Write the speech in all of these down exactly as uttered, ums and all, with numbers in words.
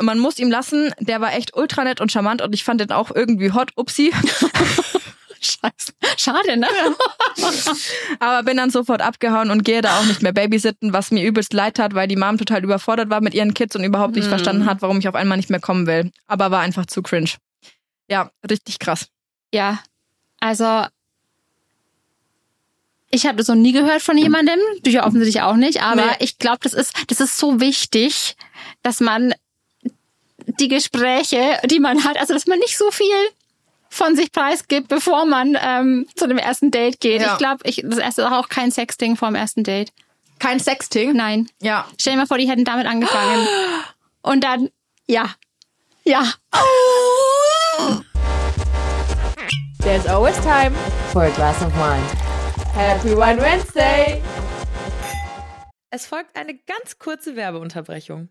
man muss ihm lassen, der war echt ultra nett und charmant und ich fand den auch irgendwie hot, upsi. Scheiße. Schade, ne? Ja. Aber bin dann sofort abgehauen und gehe da auch nicht mehr babysitten, was mir übelst leid tat, weil die Mom total überfordert war mit ihren Kids und überhaupt nicht hm. verstanden hat, warum ich auf einmal nicht mehr kommen will. Aber war einfach zu cringe. Ja, richtig krass. Ja, also ich habe das noch nie gehört von jemandem, du ja offensichtlich auch nicht, aber nee. ich glaube, das ist, das ist so wichtig, dass man die Gespräche, die man hat, also dass man nicht so viel von sich preisgibt, bevor man ähm, zu dem ersten Date geht. Ja. Ich glaube, ich, das erste ist auch kein Sexting vor dem ersten Date. Kein Sexting? Nein. Ja. Stell dir mal vor, die hätten damit angefangen. Und dann, ja. Ja. There's always time for a glass of wine. Happy Wine Wednesday! Es folgt eine ganz kurze Werbeunterbrechung.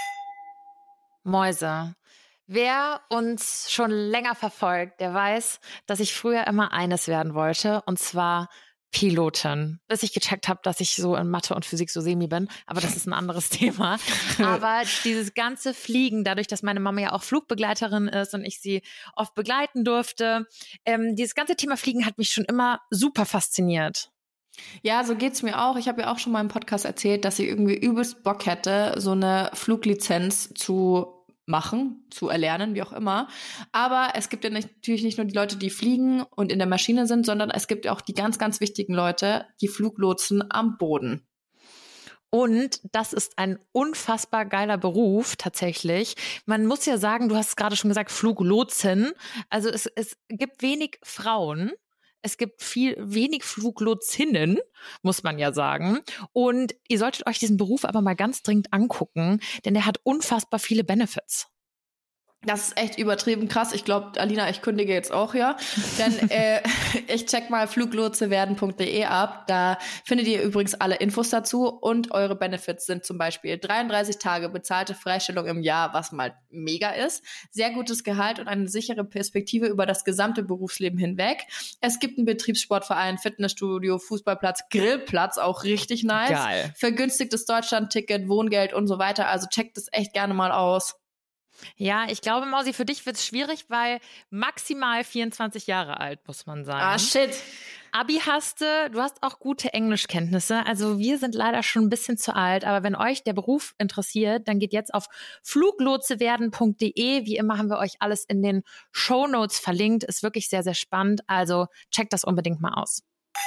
Mäuse. Wer uns schon länger verfolgt, der weiß, dass ich früher immer eines werden wollte, und zwar Pilotin. Bis ich gecheckt habe, dass ich so in Mathe und Physik so semi bin, aber das ist ein anderes Thema. Aber dieses ganze Fliegen, dadurch, dass meine Mama ja auch Flugbegleiterin ist und ich sie oft begleiten durfte, ähm, dieses ganze Thema Fliegen hat mich schon immer super fasziniert. Ja, so geht's mir auch. Ich habe ja auch schon mal im Podcast erzählt, dass ich irgendwie übelst Bock hätte, so eine Fluglizenz zu machen, zu erlernen, wie auch immer. Aber es gibt ja nicht, natürlich nicht nur die Leute, die fliegen und in der Maschine sind, sondern es gibt auch die ganz, ganz wichtigen Leute, die Fluglotsen am Boden. Und das ist ein unfassbar geiler Beruf tatsächlich. Man muss ja sagen, du hast es gerade schon gesagt, Fluglotsin. Also es, es gibt wenig Frauen. Es gibt viel wenig Fluglotsinnen, muss man ja sagen. Und ihr solltet euch diesen Beruf aber mal ganz dringend angucken, denn der hat unfassbar viele Benefits. Das ist echt übertrieben krass. Ich glaube, Alina, ich kündige jetzt auch, ja. Denn äh, ich check mal fluglotsewerden punkt de ab. Da findet ihr übrigens alle Infos dazu. Und eure Benefits sind zum Beispiel dreiunddreißig Tage bezahlte Freistellung im Jahr, was mal mega ist. Sehr gutes Gehalt und eine sichere Perspektive über das gesamte Berufsleben hinweg. Es gibt einen Betriebssportverein, Fitnessstudio, Fußballplatz, Grillplatz, auch richtig nice. Geil. Vergünstigtes Deutschland-Ticket, Wohngeld und so weiter. Also checkt es echt gerne mal aus. Ja, ich glaube, Mausi, für dich wird es schwierig, weil maximal vierundzwanzig Jahre alt, muss man sagen. Ah, shit. Abi hast du, du hast auch gute Englischkenntnisse. Also wir sind leider schon ein bisschen zu alt, aber wenn euch der Beruf interessiert, dann geht jetzt auf fluglotsewerden punkt de. Wie immer haben wir euch alles in den Shownotes verlinkt. Ist wirklich sehr, sehr spannend. Also checkt das unbedingt mal aus.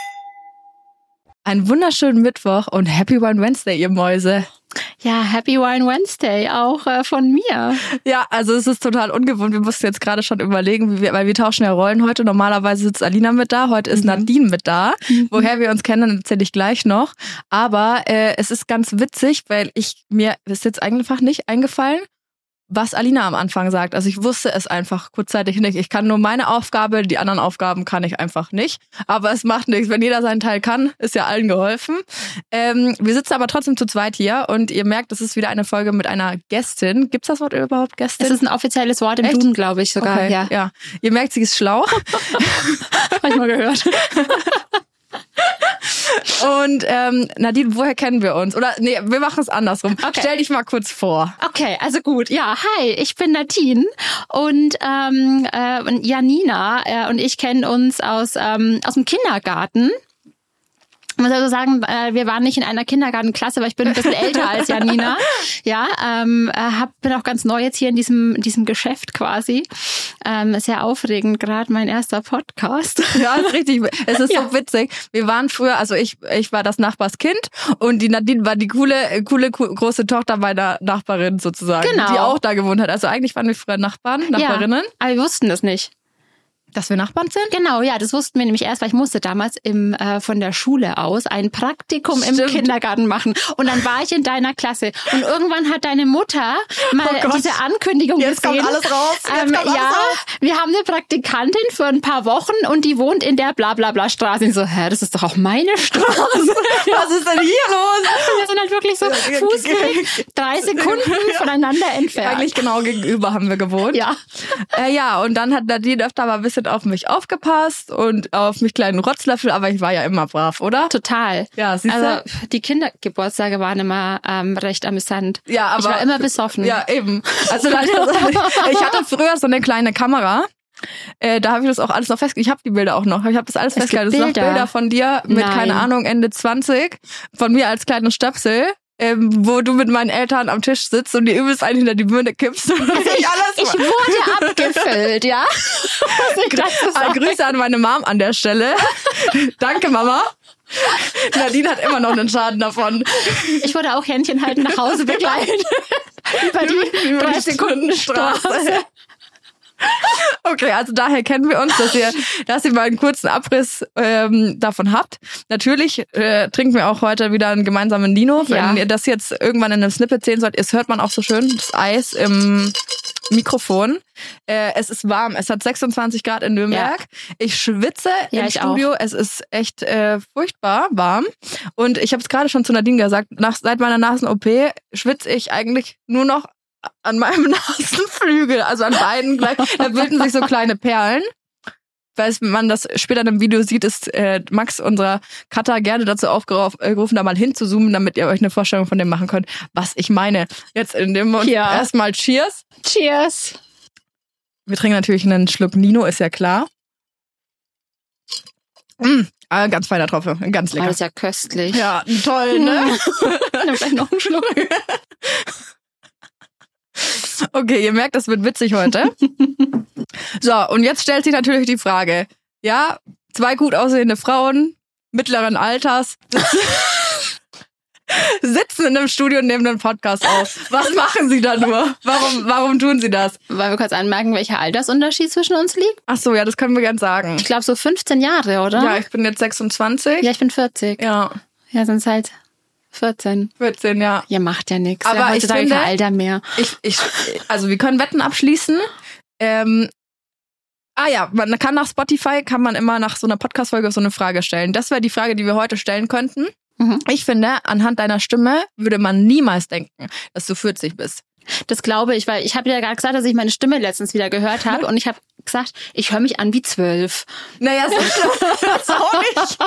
Einen wunderschönen Mittwoch und Happy Wine Wednesday, ihr Mäuse. Ja, Happy Wine Wednesday auch äh, von mir. Ja, also es ist total ungewohnt. Wir mussten jetzt gerade schon überlegen, wie wir, weil wir tauschen ja Rollen heute. Normalerweise sitzt Alina mit da, heute ist mhm. Nadine mit da. Mhm. Woher wir uns kennen, erzähle ich gleich noch. Aber äh, es ist ganz witzig, weil ich mir ist jetzt einfach nicht eingefallen, was Alina am Anfang sagt. Also ich wusste es einfach kurzzeitig nicht. Ich kann nur meine Aufgabe, die anderen Aufgaben kann ich einfach nicht. Aber es macht nichts. Wenn jeder seinen Teil kann, ist ja allen geholfen. Ähm, wir sitzen aber trotzdem zu zweit hier und ihr merkt, das ist wieder eine Folge mit einer Gästin. Gibt's das Wort überhaupt, Gästin? Es ist ein offizielles Wort im Echt? Duden, glaube ich sogar. Okay, ja. ja. Ihr merkt, sie ist schlau. Hab ich mal gehört. Und ähm, Nadine, woher kennen wir uns? Oder nee, wir machen es andersrum. Okay. Stell dich mal kurz vor. Okay, also gut. Ja, hi, ich bin Nadine und ähm, äh, Janina äh, und ich kennen uns aus ähm, aus dem Kindergarten. Ich muss also sagen, wir waren nicht in einer Kindergartenklasse, aber ich bin ein bisschen älter als Janina. Ja, ähm, hab, bin auch ganz neu jetzt hier in diesem diesem Geschäft quasi. Ähm, sehr aufregend, gerade mein erster Podcast. Ja, ist richtig. Es ist ja. so witzig. Wir waren früher, also ich ich war das Nachbarskind und die Nadine war die coole coole große Tochter meiner Nachbarin sozusagen, genau. die auch da gewohnt hat. Also eigentlich waren wir früher Nachbarn, Nachbarinnen. Ja, aber wir wussten das nicht. Dass wir Nachbarn sind? Genau, ja, das wussten wir nämlich erst, weil ich musste damals im äh, von der Schule aus ein Praktikum Stimmt. im Kindergarten machen. Und dann war ich in deiner Klasse. Und irgendwann hat deine Mutter mal oh diese Ankündigung Jetzt gesehen. Kommt alles raus. Jetzt ähm, kommt alles ja, raus. Wir haben eine Praktikantin für ein paar Wochen und die wohnt in der Blablabla-Straße. Und ich so, hä, das ist doch auch meine Straße. Was ist denn hier los? Und wir sind halt wirklich so Fußweg, drei Sekunden voneinander entfernt. Eigentlich genau gegenüber haben wir gewohnt. Ja. Äh, ja, und dann hat Nadine öfter mal ein bisschen und auf mich aufgepasst und auf mich kleinen Rotzlöffel, aber ich war ja immer brav, oder? Total. Ja, siehst du? Also die Kindergeburtstage waren immer ähm, recht amüsant. Ja, aber ich war immer besoffen. Ja, eben. Also dann, ich hatte früher so eine kleine Kamera. Äh, da habe ich das auch alles noch festgehalten. Ich habe die Bilder auch noch. Ich habe das alles Es festgehalten. gibt Das sind noch Bilder? Bilder von dir mit, Nein. keine Ahnung, Ende zwanzig. Von mir als kleinen Stöpsel. Ähm, wo du mit meinen Eltern am Tisch sitzt und dir übelst einen hinter die Birne kippst. Und Also ich, ich wurde abgefüllt, ja. Was ich dazu Ah, sage. Grüße an meine Mom an der Stelle. Danke, Mama. Nadine hat immer noch einen Schaden davon. Ich wurde auch Händchen halten nach Hause begleitet. Über die Über die drei Sekunden Straße. Straße. Okay, also daher kennen wir uns, dass ihr, dass ihr mal einen kurzen Abriss ähm, davon habt. Natürlich äh, trinken wir auch heute wieder einen gemeinsamen Lino. Wenn Ja. ihr das jetzt irgendwann in einem Snippet sehen sollt, es hört man auch so schön das Eis im Mikrofon. Äh, es ist warm. Es hat sechsundzwanzig Grad in Nürnberg. Ich schwitze Ja, im ich Studio. Es ist echt äh, furchtbar warm. Und ich habe es gerade schon zu Nadine gesagt, nach, seit meiner Nasen-O P schwitze ich eigentlich nur noch an meinem Nasenflügel, also an beiden gleich. Da bilden sich so kleine Perlen. Weil man das später in einem Video sieht, ist äh, Max, unser Cutter, gerne dazu aufgerufen, da mal hinzuzoomen, damit ihr euch eine Vorstellung von dem machen könnt, was ich meine. Jetzt in dem Moment Ja. erstmal Cheers. Cheers. Wir trinken natürlich einen Schluck Nino, ist ja klar. Mm, ah, ganz feiner Tropfen, ganz Oh, lecker. das ist ja köstlich. Ja, toll, ne? Nimm gleich noch einen Schluck. Okay, ihr merkt, das wird witzig heute. So, und jetzt stellt sich natürlich die Frage, ja, zwei gut aussehende Frauen mittleren Alters sitzen in einem Studio und nehmen einen Podcast auf. Was machen sie da nur? Warum, warum tun sie das? Wollen wir kurz anmerken, welcher Altersunterschied zwischen uns liegt? Ach so, ja, das können wir gern sagen. Ich glaube so fünfzehn Jahre, oder? Ja, ich bin jetzt sechsundzwanzig. Ja, ich bin vierzig. Ja, Ja, sind halt vierzehn. vierzehn, ja. Ja, macht ja nichts. Aber ja, ich heutzutage finde- kein Alter mehr. Ich, ich, also wir können Wetten abschließen. Ähm, ah ja, man kann nach Spotify, kann man immer nach so einer Podcast-Folge so eine Frage stellen. Das wäre die Frage, die wir heute stellen könnten. Mhm. Ich finde, anhand deiner Stimme würde man niemals denken, dass du vierzig bist. Das glaube ich, weil ich habe ja gerade gesagt, dass ich meine Stimme letztens wieder gehört habe und ich habe gesagt, ich höre mich an wie zwölf. Naja, so schlimm ist auch nicht.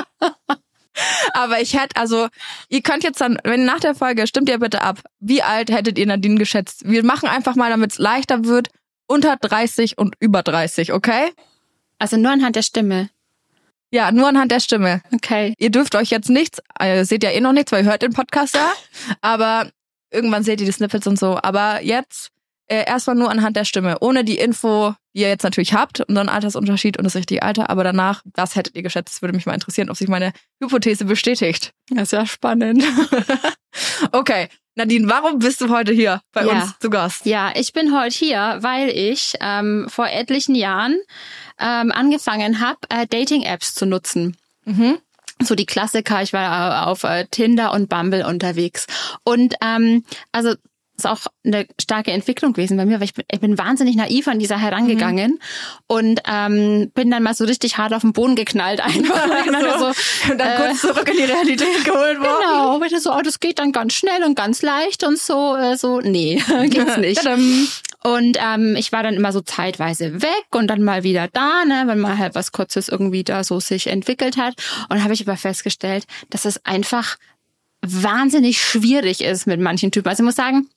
Aber ich hätte, also, ihr könnt jetzt dann, wenn nach der Folge, stimmt ihr bitte ab, wie alt hättet ihr Nadine geschätzt? Wir machen einfach mal, damit es leichter wird, unter dreißig und über dreißig, okay? Also nur anhand der Stimme. Ja, nur anhand der Stimme. Okay. Ihr dürft euch jetzt nichts, äh, seht ja eh noch nichts, weil ihr hört den Podcast ja, aber irgendwann seht ihr die Snippets und so. Aber jetzt äh, erstmal nur anhand der Stimme, ohne die Info, die ihr jetzt natürlich habt, und dann Altersunterschied und das richtige Alter, aber danach, was hättet ihr geschätzt? Das würde mich mal interessieren, ob sich meine Hypothese bestätigt. Das ist ja spannend. Okay, Nadine, warum bist du heute hier bei Ja. uns zu Gast? Ja, ich bin heute hier, weil ich ähm, vor etlichen Jahren ähm, angefangen habe, äh, Dating-Apps zu nutzen. Mhm. So die Klassiker, ich war auf äh, Tinder und Bumble unterwegs. Und ähm, also ist auch eine starke Entwicklung gewesen bei mir, weil ich bin, ich bin wahnsinnig naiv an dieser herangegangen Mhm. und ähm, bin dann mal so richtig hart auf den Boden geknallt einfach. So, so, und dann äh, kurz zurück in die Realität geholt worden. Genau, weil so, oh, das geht dann ganz schnell und ganz leicht und so, äh, so, nee, geht's nicht. Tadam. Und ähm, ich war dann immer so zeitweise weg und dann mal wieder da, ne, wenn mal halt was Kurzes irgendwie da so sich entwickelt hat. Und dann habe ich aber festgestellt, dass es einfach wahnsinnig schwierig ist mit manchen Typen. Also ich muss sagen,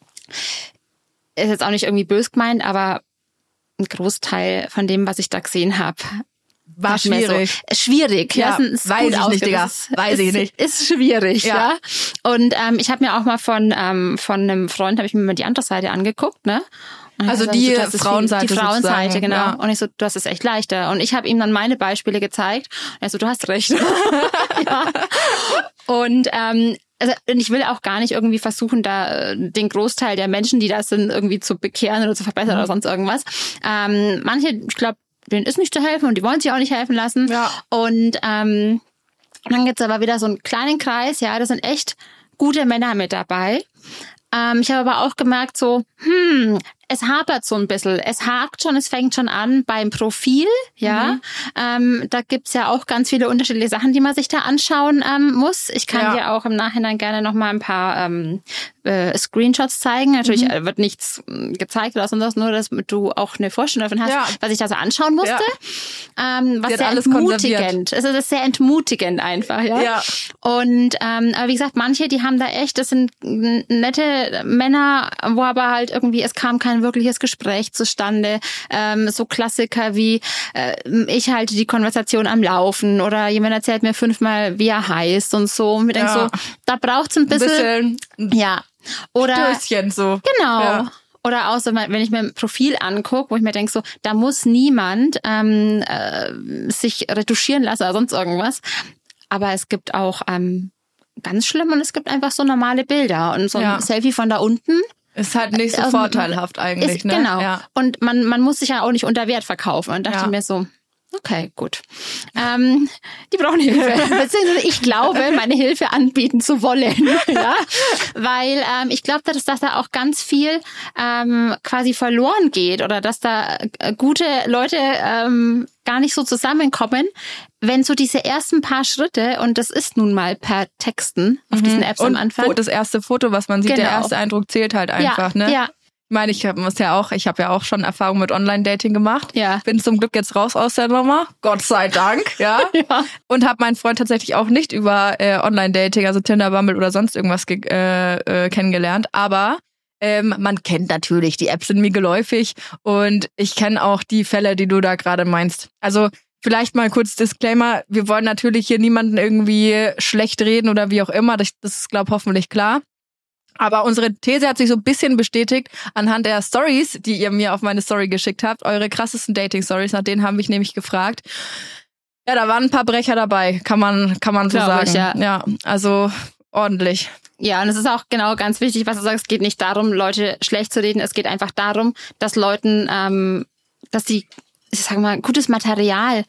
ist jetzt auch nicht irgendwie bös gemeint, aber ein Großteil von dem, was ich da gesehen habe, War dachte mir schwierig. So, schwierig, Ja, ja, ist, ist weiß gut ich nicht, ausgedrückt. Digga. Ist- Weiß ich ist, nicht. Ist schwierig, Ja. ja. Und ähm, ich habe mir auch mal von ähm, von einem Freund habe ich mir mal die andere Seite angeguckt, ne? Und Also er die so, du hast es viel- Frauenseite die Frauenseite, sozusagen, genau. ja. Und ich so, du hast es echt leichter. Und ich habe ihm dann meine Beispiele gezeigt. Und er so, du hast recht. Ja. Und ähm, also und ich will auch gar nicht irgendwie versuchen, da äh, den Großteil der Menschen, die das sind, irgendwie zu bekehren oder zu verbessern Mhm. oder sonst irgendwas. Ähm, manche, ich glaube, denen ist nicht zu helfen und die wollen sich auch nicht helfen lassen. Ja. Und ähm, dann gibt's aber wieder so einen kleinen Kreis, ja, da sind echt gute Männer mit dabei. Ähm, ich habe aber auch gemerkt, so, hm, es hapert so ein bisschen. Es hakt schon, es fängt schon an beim Profil, ja. Mhm. Ähm, da gibt's ja auch ganz viele unterschiedliche Sachen, die man sich da anschauen ähm, muss. Ich kann ja. dir auch im Nachhinein gerne noch mal ein paar ähm, äh, Screenshots zeigen. Natürlich mhm. wird nichts gezeigt oder sonst was, nur dass du auch eine Vorstellung davon hast, ja. was ich da so anschauen musste. Ja. Ähm, was sehr entmutigend. Es ist sehr entmutigend einfach, ja. ja. Und ähm, aber wie gesagt, manche, die haben da echt, das sind nette Männer, wo aber halt irgendwie, es kam kein wirkliches Gespräch zustande. Ähm, so Klassiker wie, äh, ich halte die Konversation am Laufen oder jemand erzählt mir fünfmal, wie er heißt und so. Und wir ja. denken so, da braucht's ein bisschen, ein bisschen ja. Oder Stößchen so. Genau. Ja. Oder auch so, wenn ich mir ein Profil angucke, wo ich mir denke, so, da muss niemand ähm, äh, sich retuschieren lassen oder sonst irgendwas. Aber es gibt auch ähm, ganz schlimm und es gibt einfach so normale Bilder. Und so ein ja. Selfie von da unten. Ist halt nicht so ähm, vorteilhaft eigentlich, ist, ne? Genau. Ja. Und man, man muss sich ja auch nicht unter Wert verkaufen. Und dachte ja. mir so, okay, gut. Ähm, die brauchen Hilfe. Beziehungsweise ich glaube, meine Hilfe anbieten zu wollen. ja? Weil ähm, ich glaube, dass, dass da auch ganz viel ähm, quasi verloren geht oder dass da äh, gute Leute ähm, gar nicht so zusammenkommen, wenn so diese ersten paar Schritte, und das ist nun mal per Texten auf mhm. diesen Apps und am Anfang. Das erste Foto, was man sieht, genau. der erste Eindruck zählt halt einfach, ja, ne? Ja. Ich meine, ich muss ja auch, ich habe ja auch schon Erfahrung mit Online-Dating gemacht. Ja. Bin zum Glück jetzt raus aus der Nummer. Gott sei Dank, ja. ja. Und habe meinen Freund tatsächlich auch nicht über äh, Online-Dating, also Tinder, Bumble oder sonst irgendwas ge- äh, äh, kennengelernt. Aber ähm, man kennt natürlich, die Apps sind mir geläufig und ich kenne auch die Fälle, die du da gerade meinst. Also vielleicht mal kurz Disclaimer, wir wollen natürlich hier niemanden irgendwie schlecht reden oder wie auch immer. Das, das ist, glaube ich, hoffentlich klar. Aber unsere These hat sich so ein bisschen bestätigt anhand der Stories, die ihr mir auf meine Story geschickt habt. Eure krassesten Dating-Stories, nach denen haben mich nämlich gefragt. Ja, da waren ein paar Brecher dabei, kann man kann man so Glaube sagen. Ich, ja. ja, also ordentlich. Ja, und es ist auch genau ganz wichtig, was du sagst. Es geht nicht darum, Leute schlecht zu reden. Es geht einfach darum, dass Leuten, ähm, dass die, ich sag mal, gutes Material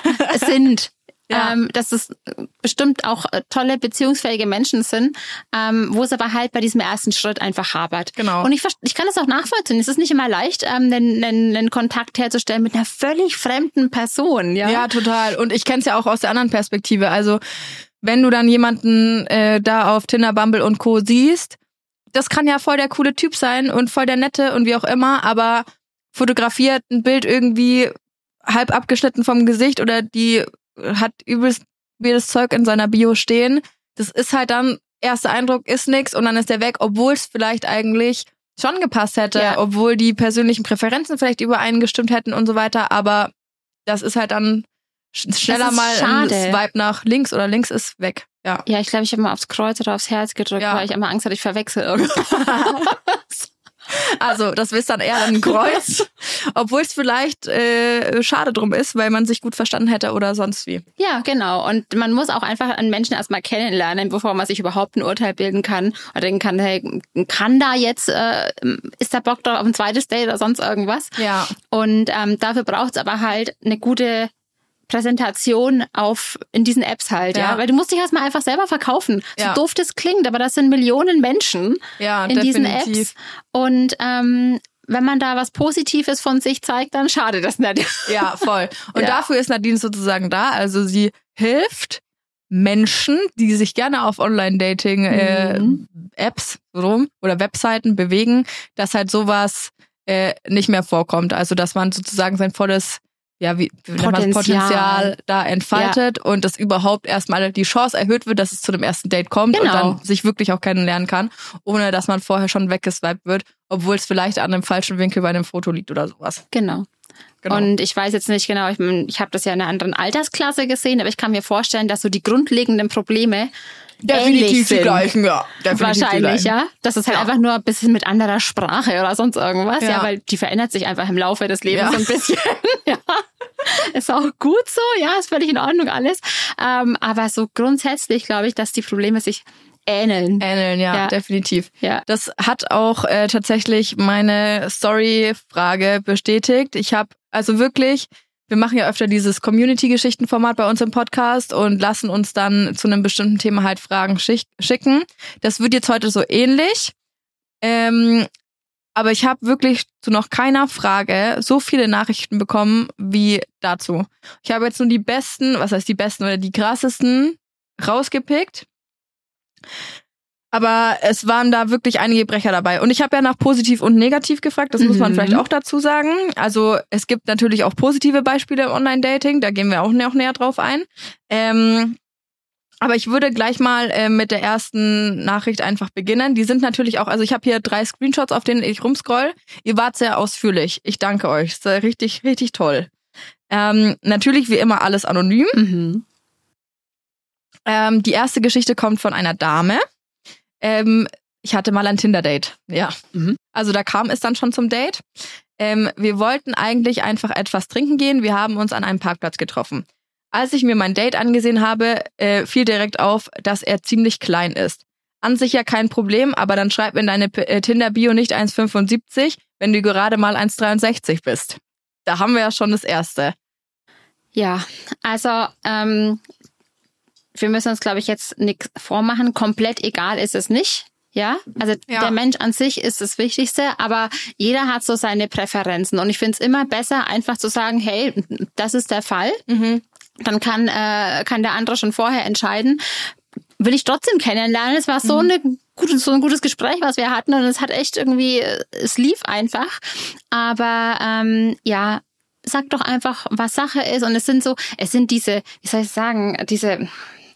sind. Ja. Ähm, dass es bestimmt auch tolle, beziehungsfähige Menschen sind, ähm, wo es aber halt bei diesem ersten Schritt einfach hapert. Genau. Und ich, ich kann das auch nachvollziehen. Es ist nicht immer leicht, ähm, einen, einen, einen Kontakt herzustellen mit einer völlig fremden Person. Ja, ja total. Und ich kenne es ja auch aus der anderen Perspektive. Also wenn du dann jemanden äh, da auf Tinder, Bumble und Co. siehst, das kann ja voll der coole Typ sein und voll der nette und wie auch immer, aber fotografiert ein Bild irgendwie halb abgeschnitten vom Gesicht oder die hat übelst weirdes Zeug in seiner Bio stehen. Das ist halt dann, erster Eindruck ist nix und dann ist der weg, obwohl es vielleicht eigentlich schon gepasst hätte, ja. obwohl die persönlichen Präferenzen vielleicht übereingestimmt hätten und so weiter, aber das ist halt dann schneller mal ein Swipe nach links oder links ist weg. Ja, ja ich glaube, ich habe mal aufs Kreuz oder aufs Herz gedrückt, ja. weil ich immer Angst hatte, ich verwechsel irgendwas. Also, das ist dann eher ein Kreuz, obwohl es vielleicht äh, schade drum ist, weil man sich gut verstanden hätte oder sonst wie. Ja, genau. Und man muss auch einfach einen Menschen erstmal kennenlernen, bevor man sich überhaupt ein Urteil bilden kann oder denken kann, hey, kann da jetzt, äh, ist da Bock drauf auf ein zweites Date oder sonst irgendwas? Ja. Und ähm, dafür braucht es aber halt eine gute Präsentation auf in diesen Apps halt, ja, ja? Weil du musst dich erstmal einfach selber verkaufen. So ja. doof das klingt, aber das sind Millionen Menschen ja, in definitiv. diesen Apps. Und ähm, wenn man da was Positives von sich zeigt, dann schade das nicht. Ja, voll. Und ja. dafür ist Nadine sozusagen da. Also sie hilft Menschen, die sich gerne auf Online-Dating-Apps äh, rum oder Webseiten bewegen, dass halt sowas äh, nicht mehr vorkommt. Also dass man sozusagen sein volles ja, wie, wie Potenzial. Potenzial da entfaltet ja. und dass überhaupt erstmal die Chance erhöht wird, dass es zu dem ersten Date kommt genau. und dann sich wirklich auch kennenlernen kann, ohne dass man vorher schon weggeswiped wird, obwohl es vielleicht an einem falschen Winkel bei einem Foto liegt oder sowas. Genau. Genau. Und ich weiß jetzt nicht genau, ich, ich habe das ja in einer anderen Altersklasse gesehen, aber ich kann mir vorstellen, dass so die grundlegenden Probleme definitiv die gleichen, ja. Definitiv Wahrscheinlich, die ja. Das ist halt ja. einfach nur ein bisschen mit anderer Sprache oder sonst irgendwas, ja. ja, weil die verändert sich einfach im Laufe des Lebens ja. so ein bisschen. ja. Ist auch gut so, ja, ist völlig in Ordnung alles. Ähm, aber so grundsätzlich glaube ich, dass die Probleme sich ähneln. Ähneln, ja, ja. definitiv. Ja. Das hat auch äh, tatsächlich meine Story-Frage bestätigt. Ich habe also wirklich, wir machen ja öfter dieses Community-Geschichten-Format bei uns im Podcast und lassen uns dann zu einem bestimmten Thema halt Fragen schick- schicken. Das wird jetzt heute so ähnlich. Ähm, aber ich habe wirklich zu noch keiner Frage so viele Nachrichten bekommen wie dazu. Ich habe jetzt nur die besten, was heißt die besten oder die krassesten rausgepickt. Aber es waren da wirklich einige Brecher dabei. Und ich habe ja nach positiv und negativ gefragt, das mhm. muss man vielleicht auch dazu sagen. Also es gibt natürlich auch positive Beispiele im Online-Dating, da gehen wir auch noch näher drauf ein. Ähm, aber ich würde gleich mal äh, mit der ersten Nachricht einfach beginnen. Die sind natürlich auch, also ich habe hier drei Screenshots, auf denen ich rumscroll. Ihr wart sehr ausführlich. Ich danke euch. Das ist richtig, richtig toll. Ähm, natürlich wie immer alles anonym. Mhm. Ähm, die erste Geschichte kommt von einer Dame. Ähm, ich hatte mal ein Tinder-Date, ja. Mhm. Also da kam es dann schon zum Date. Ähm, wir wollten eigentlich einfach etwas trinken gehen. Wir haben uns an einem Parkplatz getroffen. Als ich mir mein Date angesehen habe, äh, fiel direkt auf, dass er ziemlich klein ist. An sich ja kein Problem, aber dann schreib in deine äh, Tinder-Bio nicht eins Komma fünfundsiebzig, wenn du gerade mal eins Komma dreiundsechzig bist. Da haben wir ja schon das Erste. Ja, also ähm, wir müssen uns, glaube ich, jetzt nichts vormachen. Komplett egal ist es nicht. Ja, also Ja. der Mensch an sich ist das Wichtigste, aber jeder hat so seine Präferenzen. Und ich finde es immer besser, einfach zu sagen, hey, das ist der Fall. Mhm. Dann kann, äh, kann der andere schon vorher entscheiden, will ich trotzdem kennenlernen. Es war so, eine gute, so ein gutes Gespräch, was wir hatten. Und es hat echt irgendwie, es lief einfach. Aber ähm, ja, sag doch einfach, was Sache ist. Und es sind so, es sind diese, wie soll ich sagen, diese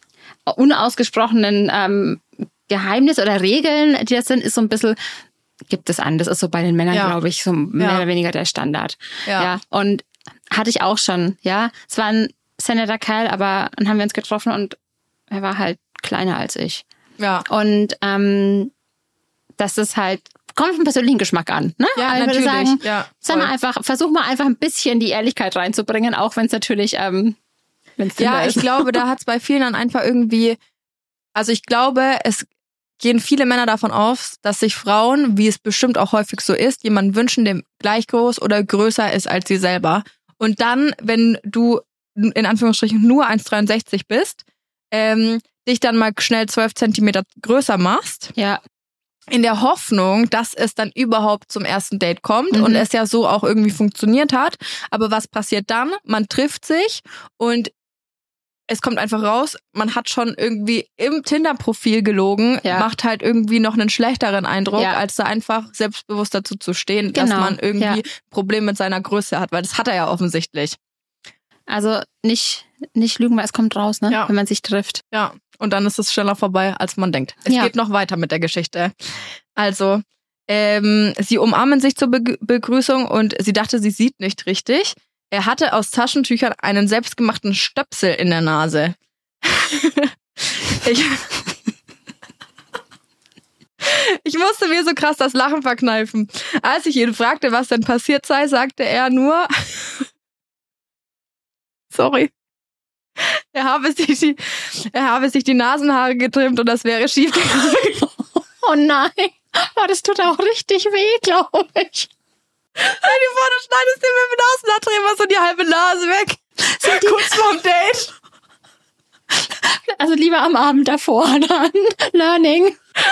unausgesprochenen ähm, Geheimnisse oder Regeln, die das sind, ist so ein bisschen, gibt es an. Das ist so bei den Männern, Ja. glaube ich, so mehr Ja. oder weniger der Standard. Ja. ja. Und hatte ich auch schon, ja. Es war ein sehr netter Kerl, aber dann haben wir uns getroffen und er war halt kleiner als ich. Ja. Und ähm, das ist halt, kommt auf den persönlichen Geschmack an. Ne? Ja, Also ich würde natürlich. sagen, Ja, sag mal voll. einfach, versuch mal einfach ein bisschen die Ehrlichkeit reinzubringen, auch wenn es natürlich, ähm, wenn es Ja, ich ist. glaube, da hat es bei vielen dann einfach irgendwie, also ich glaube, es gehen viele Männer davon aus, dass sich Frauen, wie es bestimmt auch häufig so ist, jemanden wünschen, der gleich groß oder größer ist als sie selber. Und dann, wenn du in Anführungsstrichen nur eins Komma dreiundsechzig bist, ähm, dich dann mal schnell zwölf Zentimeter größer machst, Ja, in der Hoffnung, dass es dann überhaupt zum ersten Date kommt Mhm. und es ja so auch irgendwie funktioniert hat. Aber was passiert dann? Man trifft sich und es kommt einfach raus, man hat schon irgendwie im Tinder-Profil gelogen, Ja. macht halt irgendwie noch einen schlechteren Eindruck, Ja. als da einfach selbstbewusst dazu zu stehen, dass Genau, man irgendwie ja. ein Problem mit seiner Größe hat, weil das hat er ja offensichtlich. also nicht, nicht lügen, weil es kommt raus, ne? Ja. Wenn man sich trifft. Ja, und dann ist es schneller vorbei, als man denkt. Es Ja. geht noch weiter mit der Geschichte. Also, ähm, sie umarmen sich zur Be- Begrüßung und sie dachte, sie sieht nicht richtig. Er hatte aus Taschentüchern einen selbstgemachten Stöpsel in der Nase. ich, ich musste mir so krass das Lachen verkneifen. Als ich ihn fragte, was denn passiert sei, sagte er nur, sorry, er habe sich die, er habe sich die Nasenhaare getrimmt und das wäre schief gegangen. Oh nein. Oh, das tut auch richtig weh, glaube ich. Stell dir vor, du schneidest dir mit dem Nasenhaartrimmer so die halbe Nase weg. Kurz vorm Date. Also lieber am Abend davor dann. Learning.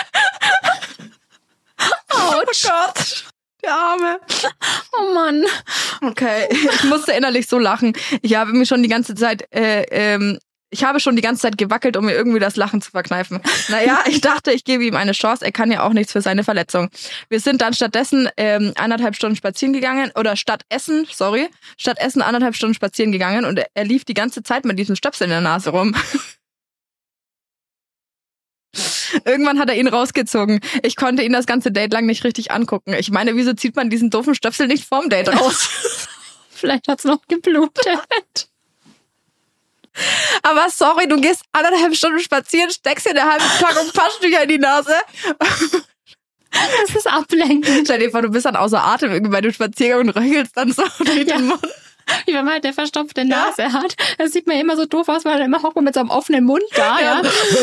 Oh Gott. Der Arme. Oh Mann. Okay, ich musste innerlich so lachen. Ich habe mir schon die ganze Zeit, äh, ähm, ich habe schon die ganze Zeit gewackelt, um mir irgendwie das Lachen zu verkneifen. Naja, ich dachte, ich gebe ihm eine Chance. Er kann ja auch nichts für seine Verletzung. Wir sind dann stattdessen ähm, anderthalb Stunden spazieren gegangen oder statt Essen, sorry, statt Essen anderthalb Stunden spazieren gegangen und er, er lief die ganze Zeit mit diesem Stöpsel in der Nase rum. Irgendwann hat er ihn rausgezogen. Ich konnte ihn das ganze Date lang nicht richtig angucken. Ich meine, wieso zieht man diesen doofen Stöpsel nicht vorm Date raus? Vielleicht hat's noch geblutet. Aber sorry, du gehst anderthalb Stunden spazieren, steckst dir eine halbe Packung Taschentücher in die Nase. Das ist ablenkend. Stell dir vor, du bist dann außer Atem irgendwie bei dem Spaziergang und röchelst dann so durch Ja. den Mund. Wie wenn man halt eine verstopfte Nase hat. Das sieht man ja immer so doof aus, weil er immer hockt man mit so einem offenen Mund da. Ja.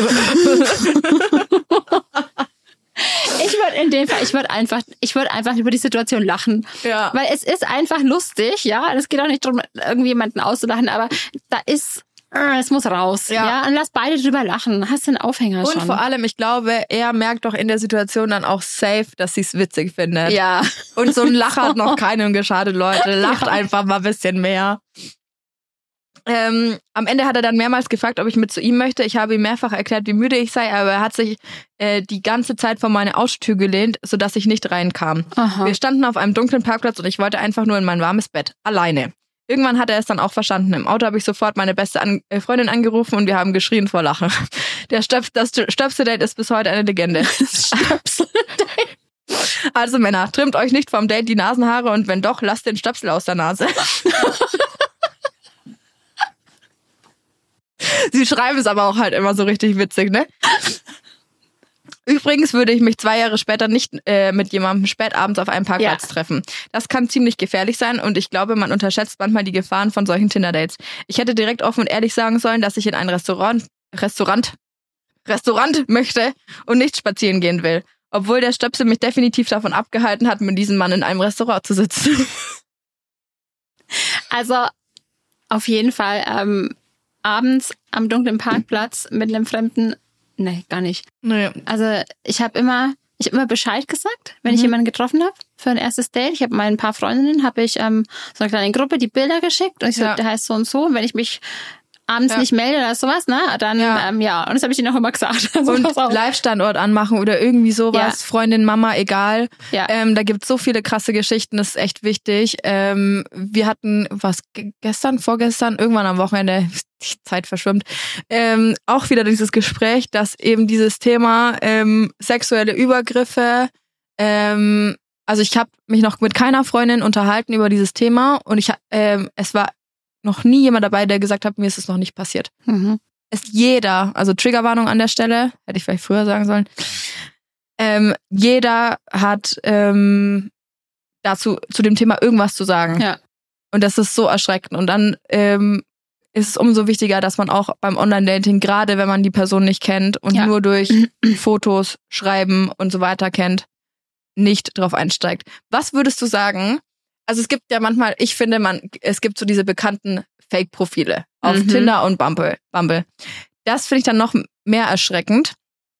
Ich würde in dem Fall, ich würde einfach, ich würde einfach über die Situation lachen. Ja. Weil es ist einfach lustig, ja. Es geht auch nicht darum, irgendwie jemanden auszulachen, aber da ist es muss raus. Ja. ja, und lass beide drüber lachen. Hast den Aufhänger und schon. Und vor allem, ich glaube, er merkt doch in der Situation dann auch safe, dass sie es witzig findet. Ja. Und so ein Lacher hat noch keinem geschadet, Leute. Lacht ja. einfach mal ein bisschen mehr. Ähm, am Ende hat er dann mehrmals gefragt, ob ich mit zu ihm möchte. Ich habe ihm mehrfach erklärt, wie müde ich sei, aber er hat sich äh, die ganze Zeit vor meine Autotür gelehnt, sodass ich nicht reinkam. Aha. Wir standen auf einem dunklen Parkplatz und ich wollte einfach nur in mein warmes Bett. Alleine. Irgendwann hat er es dann auch verstanden. Im Auto habe ich sofort meine beste An- äh, Freundin angerufen und wir haben geschrien vor Lachen. Der Stöp- das Stöpsel-Date ist bis heute eine Legende. Stöpsel-Date. Also Männer, trimmt euch nicht vom Date die Nasenhaare und wenn doch, lasst den Stöpsel aus der Nase. Sie schreiben es aber auch halt immer so richtig witzig, ne? Übrigens würde ich mich zwei Jahre später nicht äh, mit jemandem spät abends auf einem Parkplatz ja. treffen. Das kann ziemlich gefährlich sein und ich glaube, man unterschätzt manchmal die Gefahren von solchen Tinder-Dates. Ich hätte direkt offen und ehrlich sagen sollen, dass ich in ein Restaurant, Restaurant, Restaurant möchte und nicht spazieren gehen will. Obwohl der Stöpsel mich definitiv davon abgehalten hat, mit diesem Mann in einem Restaurant zu sitzen. Also, auf jeden Fall, ähm, abends am dunklen Parkplatz mit einem Fremden, nee, gar nicht. Nee. Also ich habe immer, ich habe immer Bescheid gesagt, wenn mhm. ich jemanden getroffen habe für ein erstes Date. Ich habe meinen paar Freundinnen, habe ich ähm, so eine kleine Gruppe die Bilder geschickt und ich so, ja. der heißt so und so. Und wenn ich mich abends ja. nicht melde oder sowas, ne, dann ja, ähm, ja. und das habe ich ihnen auch immer gesagt. Also und Live-Standort anmachen oder irgendwie sowas, ja. Freundin, Mama, egal. Ja. Ähm, da gibt's so viele krasse Geschichten, das ist echt wichtig. Ähm, wir hatten, was, gestern, vorgestern, irgendwann am Wochenende, die Zeit verschwimmt, ähm, auch wieder dieses Gespräch, dass eben dieses Thema ähm, sexuelle Übergriffe, ähm, also ich habe mich noch mit keiner Freundin unterhalten über dieses Thema und ich ähm, es war noch nie jemand dabei, der gesagt hat, mir ist es noch nicht passiert. Mhm. Ist jeder, also Triggerwarnung an der Stelle, hätte ich vielleicht früher sagen sollen, ähm, jeder hat ähm, dazu zu dem Thema irgendwas zu sagen. Ja. Und das ist so erschreckend. Und dann ähm, ist es umso wichtiger, dass man auch beim Online-Dating, gerade wenn man die Person nicht kennt und ja. nur durch Fotos, Schreiben und so weiter kennt, nicht drauf einsteigt. Was würdest du sagen? Also es gibt ja manchmal, ich finde, man, es gibt so diese bekannten Fake-Profile auf mhm. Tinder und Bumble. Bumble. Das finde ich dann noch mehr erschreckend,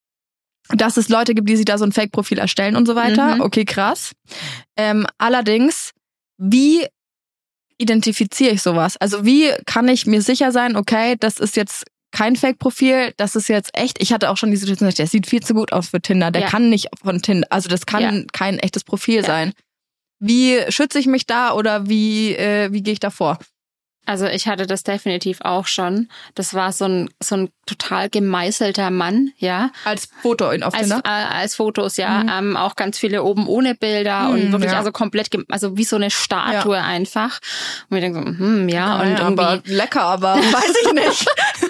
dass es Leute gibt, die sich da so ein Fake-Profil erstellen und so weiter. Mhm. Okay, krass. Ähm, allerdings, wie identifiziere ich sowas? Also wie kann ich mir sicher sein, okay, das ist jetzt kein Fake-Profil, das ist jetzt echt. Ich hatte auch schon die Situation, der sieht viel zu gut aus für Tinder. Der ja. kann nicht von Tinder, also das kann ja. kein echtes Profil ja. sein. Wie schütze ich mich da oder wie äh, wie gehe ich da vor? Also ich hatte das definitiv auch schon. Das war so ein so ein total gemeißelter Mann, ja. Als Foto in auf als, Tinder? Äh, als Fotos, ja. Mhm. Ähm, auch ganz viele oben ohne Bilder mhm, und wirklich ja. also komplett, ge- also wie so eine Statue ja. einfach. Und wir denken so, hm, ja. ja und ja, irgendwie aber lecker, aber weiß ich nicht.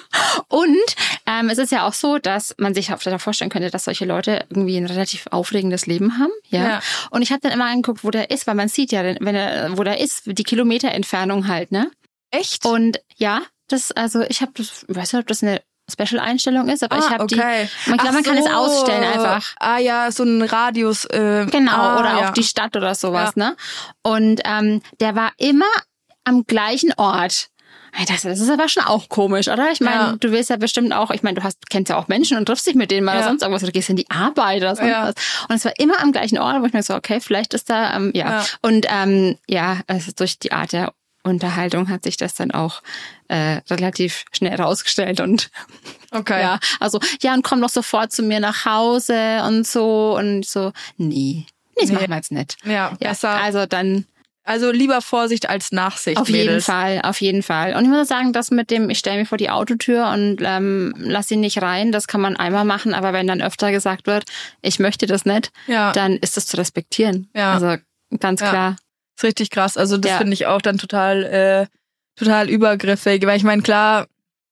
Und ähm, es ist ja auch so, dass man sich vielleicht vorstellen könnte, dass solche Leute irgendwie ein relativ aufregendes Leben haben. Ja. ja. Und ich habe dann immer angeguckt, wo der ist, weil man sieht ja, wenn er, wo der ist, die Kilometerentfernung halt, ne? Echt? Und ja, das, also ich habe das, ich weiß nicht, ob das eine Special-Einstellung ist, aber ah, ich habe okay. die, man, glaub, man so. kann es ausstellen einfach. Ah ja, so ein Radius. Äh, genau, ah, oder ja. auch die Stadt oder sowas, ja. ne? Und ähm, der war immer am gleichen Ort. Ich dachte, das ist aber schon auch komisch, oder? Ich meine, ja. du willst ja bestimmt auch, ich meine, du hast kennst ja auch Menschen und triffst dich mit denen mal ja. oder sonst irgendwas, oder gehst in die Arbeit oder sonst ja. was. Und es war immer am gleichen Ort, wo ich mir so, okay, vielleicht ist da, ähm, ja. ja. Und ähm, ja, also durch die Art der Unterhaltung hat sich das dann auch äh, relativ schnell rausgestellt und okay. ja, also ja, und komm doch sofort zu mir nach Hause und so und so, nee, das nee. machen wir jetzt nicht. Ja, ja, besser. Also dann Also lieber Vorsicht als Nachsicht. Auf Mädels. jeden Fall, auf jeden Fall. Und ich muss sagen, das mit dem, ich stelle mich vor die Autotür und ähm, lass ihn nicht rein, das kann man einmal machen, aber wenn dann öfter gesagt wird, ich möchte das nicht, ja. dann ist das zu respektieren. Ja. Also ganz ja. klar. Ist richtig krass. Also das ja. finde ich auch dann total, äh, total übergriffig. Weil ich meine, klar,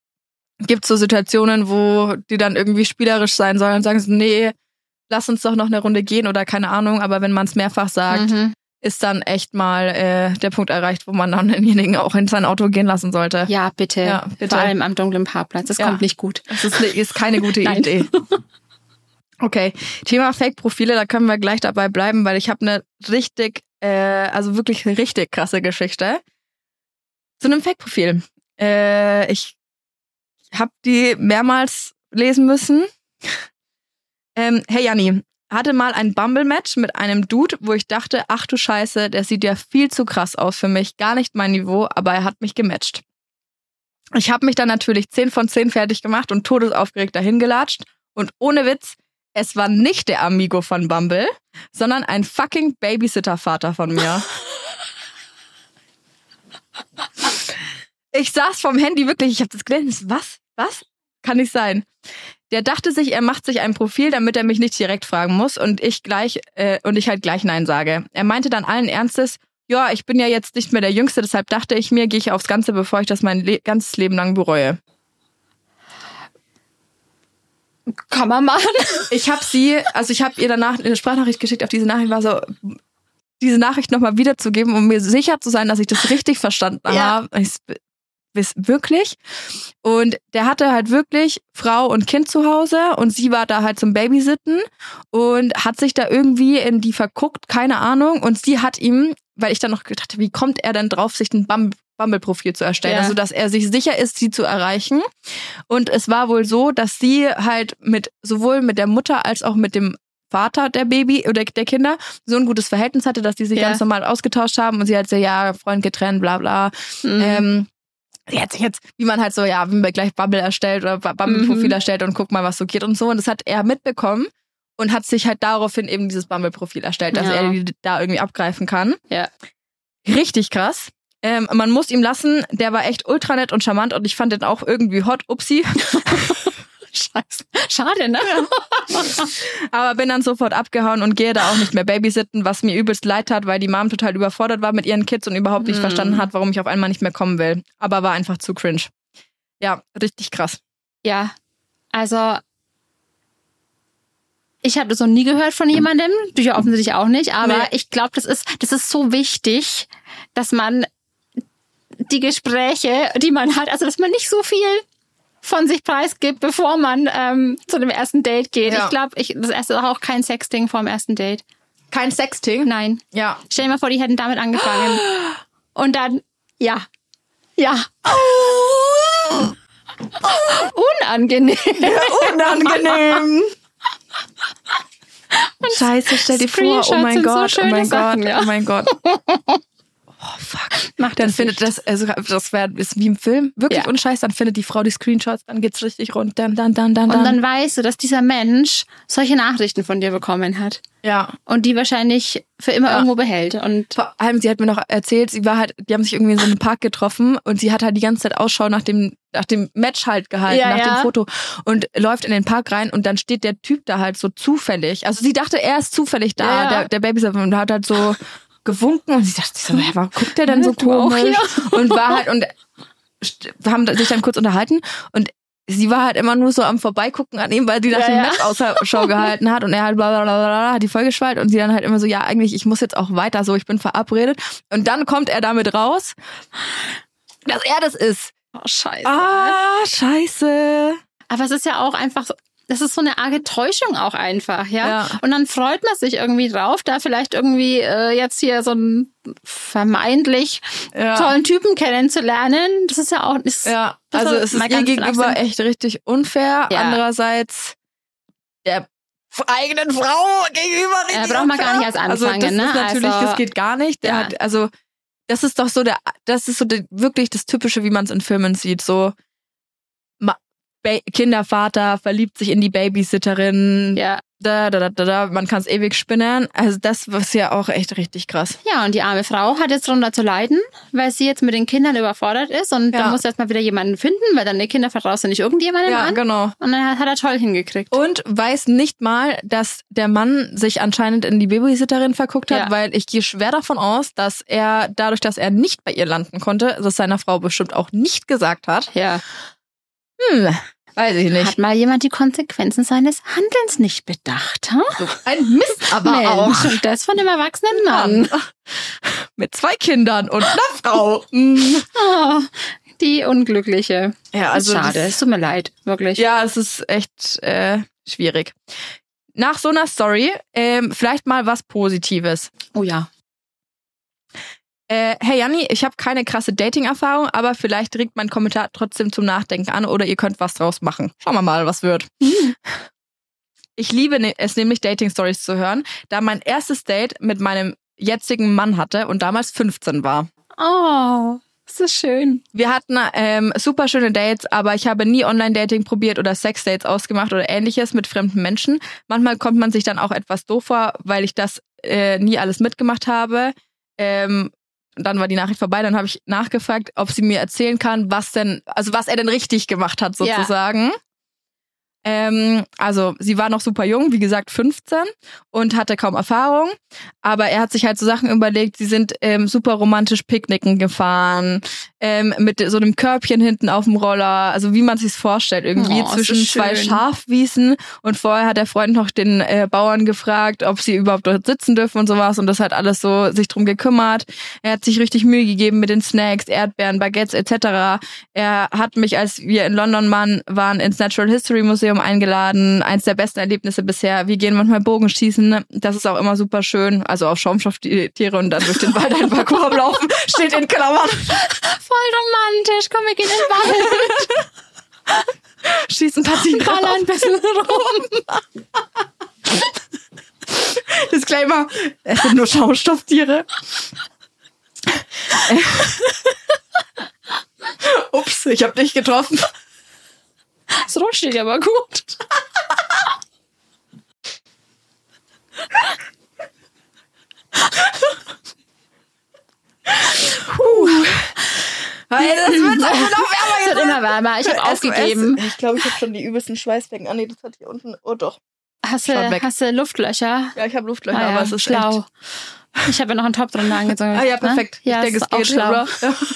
gibt's so Situationen, wo die dann irgendwie spielerisch sein sollen und sagen so, nee, lass uns doch noch eine Runde gehen oder keine Ahnung. Aber wenn man es mehrfach sagt, Mhm. ist dann echt mal äh, der Punkt erreicht, wo man dann denjenigen auch in sein Auto gehen lassen sollte. Ja, bitte. Ja, bitte. Vor allem am dunklen Parkplatz. Das Ja. kommt nicht gut. Das ist, ist keine gute Nein. Idee. Okay, Thema Fake-Profile, da können wir gleich dabei bleiben, weil ich habe eine richtig, äh, also wirklich eine richtig krasse Geschichte zu einem Fake-Profil. Äh, ich habe die mehrmals lesen müssen. Ähm, hey Janni, hatte mal ein Bumble-Match mit einem Dude, wo ich dachte, ach du Scheiße, der sieht ja viel zu krass aus für mich. Gar nicht mein Niveau, aber er hat mich gematcht. Ich habe mich dann natürlich zehn von zehn fertig gemacht und todesaufgeregt dahin gelatscht. Und ohne Witz, es war nicht der Amigo von Bumble, sondern ein fucking Babysitter-Vater von mir. Ich saß vom Handy wirklich, ich habe das gelesen. Was? Was? Kann nicht sein. Der dachte sich, er macht sich ein Profil, damit er mich nicht direkt fragen muss und ich gleich äh, und ich halt gleich Nein sage. Er meinte dann allen Ernstes, ja, ich bin ja jetzt nicht mehr der Jüngste, deshalb dachte ich mir, gehe ich aufs Ganze, bevor ich das mein Le- ganzes Leben lang bereue. Kann man machen. Ich habe sie, also ich habe ihr danach eine Sprachnachricht geschickt, auf diese Nachricht war so, diese Nachricht nochmal wiederzugeben, um mir sicher zu sein, dass ich das richtig verstanden ja. habe. Ich wirklich. Und der hatte halt wirklich Frau und Kind zu Hause und sie war da halt zum Babysitten und hat sich da irgendwie in die verguckt, keine Ahnung. Und sie hat ihm, weil ich dann noch gedacht habe, wie kommt er denn drauf, sich ein Bumble- Bumble-Profil zu erstellen? Ja. Also, dass er sich sicher ist, sie zu erreichen. Und es war wohl so, dass sie halt mit sowohl mit der Mutter als auch mit dem Vater der Baby oder der Kinder so ein gutes Verhältnis hatte, dass die sich ja. ganz normal ausgetauscht haben und sie halt so, ja, Freund getrennt, bla bla. Mhm. Ähm, Sie hat sich jetzt, wie man halt so, ja, wenn man gleich Bumble erstellt oder Bumble-Profil mhm. erstellt und guckt mal, was so geht und so. Und das hat er mitbekommen und hat sich halt daraufhin eben dieses Bumble-Profil erstellt, dass ja. er die da irgendwie abgreifen kann. Ja. Richtig krass. Ähm, man muss ihm lassen, der war echt ultra nett und charmant und ich fand den auch irgendwie hot, upsi. Scheiße. Schade, ne? Ja. Aber bin dann sofort abgehauen und gehe da auch nicht mehr babysitten, was mir übelst leid tat, weil die Mom total überfordert war mit ihren Kids und überhaupt nicht mm. verstanden hat, warum ich auf einmal nicht mehr kommen will. Aber war einfach zu cringe. Ja, richtig krass. Ja, also ich habe das noch nie gehört von jemandem, du ja offensichtlich auch nicht, aber nee. ich glaube, das ist, das ist so wichtig, dass man die Gespräche, die man hat, also dass man nicht so viel von sich preisgibt, bevor man ähm, zu dem ersten Date geht. Ja. Ich glaube, ich, das erste ist auch kein Sexting vor dem ersten Date. Kein Sexting? Nein. Ja. Stell dir mal vor, die hätten damit angefangen. Und dann, ja. Ja. Oh. Unangenehm. Ja, unangenehm. Scheiße, stell dir vor, oh mein Gott, so oh mein Sachen, Gott, ja. oh mein Gott. Oh, fuck. Macht dann das findet nicht. das, also das wäre ist wie im Film, wirklich ja. unscheiß, dann findet die Frau die Screenshots, dann geht's richtig rund, dann, dann, dann, dann. Und dann weißt du, dass dieser Mensch solche Nachrichten von dir bekommen hat. Ja. Und die wahrscheinlich für immer ja. irgendwo behält. Und vor allem, sie hat mir noch erzählt, sie war halt, die haben sich irgendwie in so einem Park getroffen und sie hat halt die ganze Zeit Ausschau nach dem, nach dem Match halt gehalten, ja, nach ja. dem Foto und läuft in den Park rein und dann steht der Typ da halt so zufällig. Also sie dachte, er ist zufällig da, ja. der, der Babysitter, und hat halt so gewunken und sie dachte so, ja, warum guckt der denn so komisch? Und war halt, und haben sich dann kurz unterhalten und sie war halt immer nur so am Vorbeigucken an ihm, weil sie nach ja, dem ja. Match Ausschau gehalten hat und er halt bla bla bla bla hat die Folge geschwallt und sie dann halt immer so, ja, eigentlich, ich muss jetzt auch weiter, so, ich bin verabredet. Und dann kommt er damit raus, dass er das ist. Oh, scheiße. Ah, scheiße. Aber es ist ja auch einfach so, das ist so eine arge Täuschung auch einfach, ja? ja. Und dann freut man sich irgendwie drauf, da vielleicht irgendwie äh, jetzt hier so einen vermeintlich ja. tollen Typen kennenzulernen. Das ist ja auch... Ist, ja, also es ist ihr gegenüber echt richtig unfair. Ja. Andererseits der eigenen Frau gegenüber richtig ja, braucht man gar nicht erst anfangen. Also das ne? ist natürlich, also, das geht gar nicht. Der ja. hat, also das ist doch so der, das ist so der, wirklich das Typische, wie man es in Filmen sieht. So Ba- Kindervater verliebt sich in die Babysitterin. Ja. Da, da, da, da, da. Man kann es ewig spinnen. Also das ist ja auch echt richtig krass. Ja, und die arme Frau hat jetzt drunter zu leiden, weil sie jetzt mit den Kindern überfordert ist und ja. da muss jetzt mal wieder jemanden finden, weil dann die Kinder vertraust du nicht irgendjemandem ja, an. Ja, genau. Und dann hat er toll hingekriegt. Und weiß nicht mal, dass der Mann sich anscheinend in die Babysitterin verguckt hat, ja. weil ich gehe schwer davon aus, dass er dadurch, dass er nicht bei ihr landen konnte, das seiner Frau bestimmt auch nicht gesagt hat. Ja. Hm, weiß ich nicht. Hat mal jemand die Konsequenzen seines Handelns nicht bedacht, ha? So ein Mist aber Mensch, auch. Und das von dem erwachsenen Mann. Mit zwei Kindern und einer Frau. Oh, die Unglückliche. Ja, also schade, es tut mir leid, wirklich. Ja, es ist echt äh, schwierig. Nach so einer Story ähm, vielleicht mal was Positives. Oh ja. Äh, hey Janni, ich habe keine krasse Dating-Erfahrung, aber vielleicht regt mein Kommentar trotzdem zum Nachdenken an oder ihr könnt was draus machen. Schauen wir mal, was wird. Mhm. Ich liebe es nämlich, Dating-Stories zu hören, da mein erstes Date mit meinem jetzigen Mann hatte und damals fünfzehn war. Oh, das ist schön. Wir hatten ähm, super schöne Dates, aber ich habe nie Online-Dating probiert oder Sex-Dates ausgemacht oder ähnliches mit fremden Menschen. Manchmal kommt man sich dann auch etwas doof vor, weil ich das äh, nie alles mitgemacht habe. Ähm, dann war die Nachricht vorbei, dann habe ich nachgefragt, ob sie mir erzählen kann, was denn, also was er denn richtig gemacht hat sozusagen. Ja. Ähm, also sie war noch super jung, wie gesagt fünfzehn und hatte kaum Erfahrung, aber er hat sich halt so Sachen überlegt, sie sind ähm, super romantisch Picknicken gefahren, ähm, mit so einem Körbchen hinten auf dem Roller, also wie man sich's vorstellt, irgendwie oh, zwischen zwei Schafwiesen und vorher hat der Freund noch den äh, Bauern gefragt, ob sie überhaupt dort sitzen dürfen und sowas und das hat alles so sich drum gekümmert. Er hat sich richtig Mühe gegeben mit den Snacks, Erdbeeren, Baguettes et cetera. Er hat mich, als wir in London waren, waren ins Natural History Museum eingeladen. Eins der besten Erlebnisse bisher. Wir gehen manchmal Bogenschießen. Das ist auch immer super schön. Also auf Schaumstofftiere und dann durch den Wald ein Parcours laufen. Steht in Klammern. Voll romantisch. Komm, wir gehen in den Wald. Schießen Partien Ball ein bisschen rum. Disclaimer. Es sind nur Schaumstofftiere. Ups, ich hab dich getroffen. Das Rot steht ja aber gut. Puh. Hey, das wird noch wärmer. Es wird immer wärmer. Ich habe aufgegeben. Ich glaube, ich habe schon die übelsten Schweißflecken. Ah nee, das hat hier unten. Oh doch. Hast du, hast du Luftlöcher? Ja, ich habe Luftlöcher, ah, ja, aber es ist schlau. Echt. Ich habe ja noch einen Top drunter angezogen. Ah ja, perfekt. Ne? Ja, ich denke, es auch geht. schlau. Ja.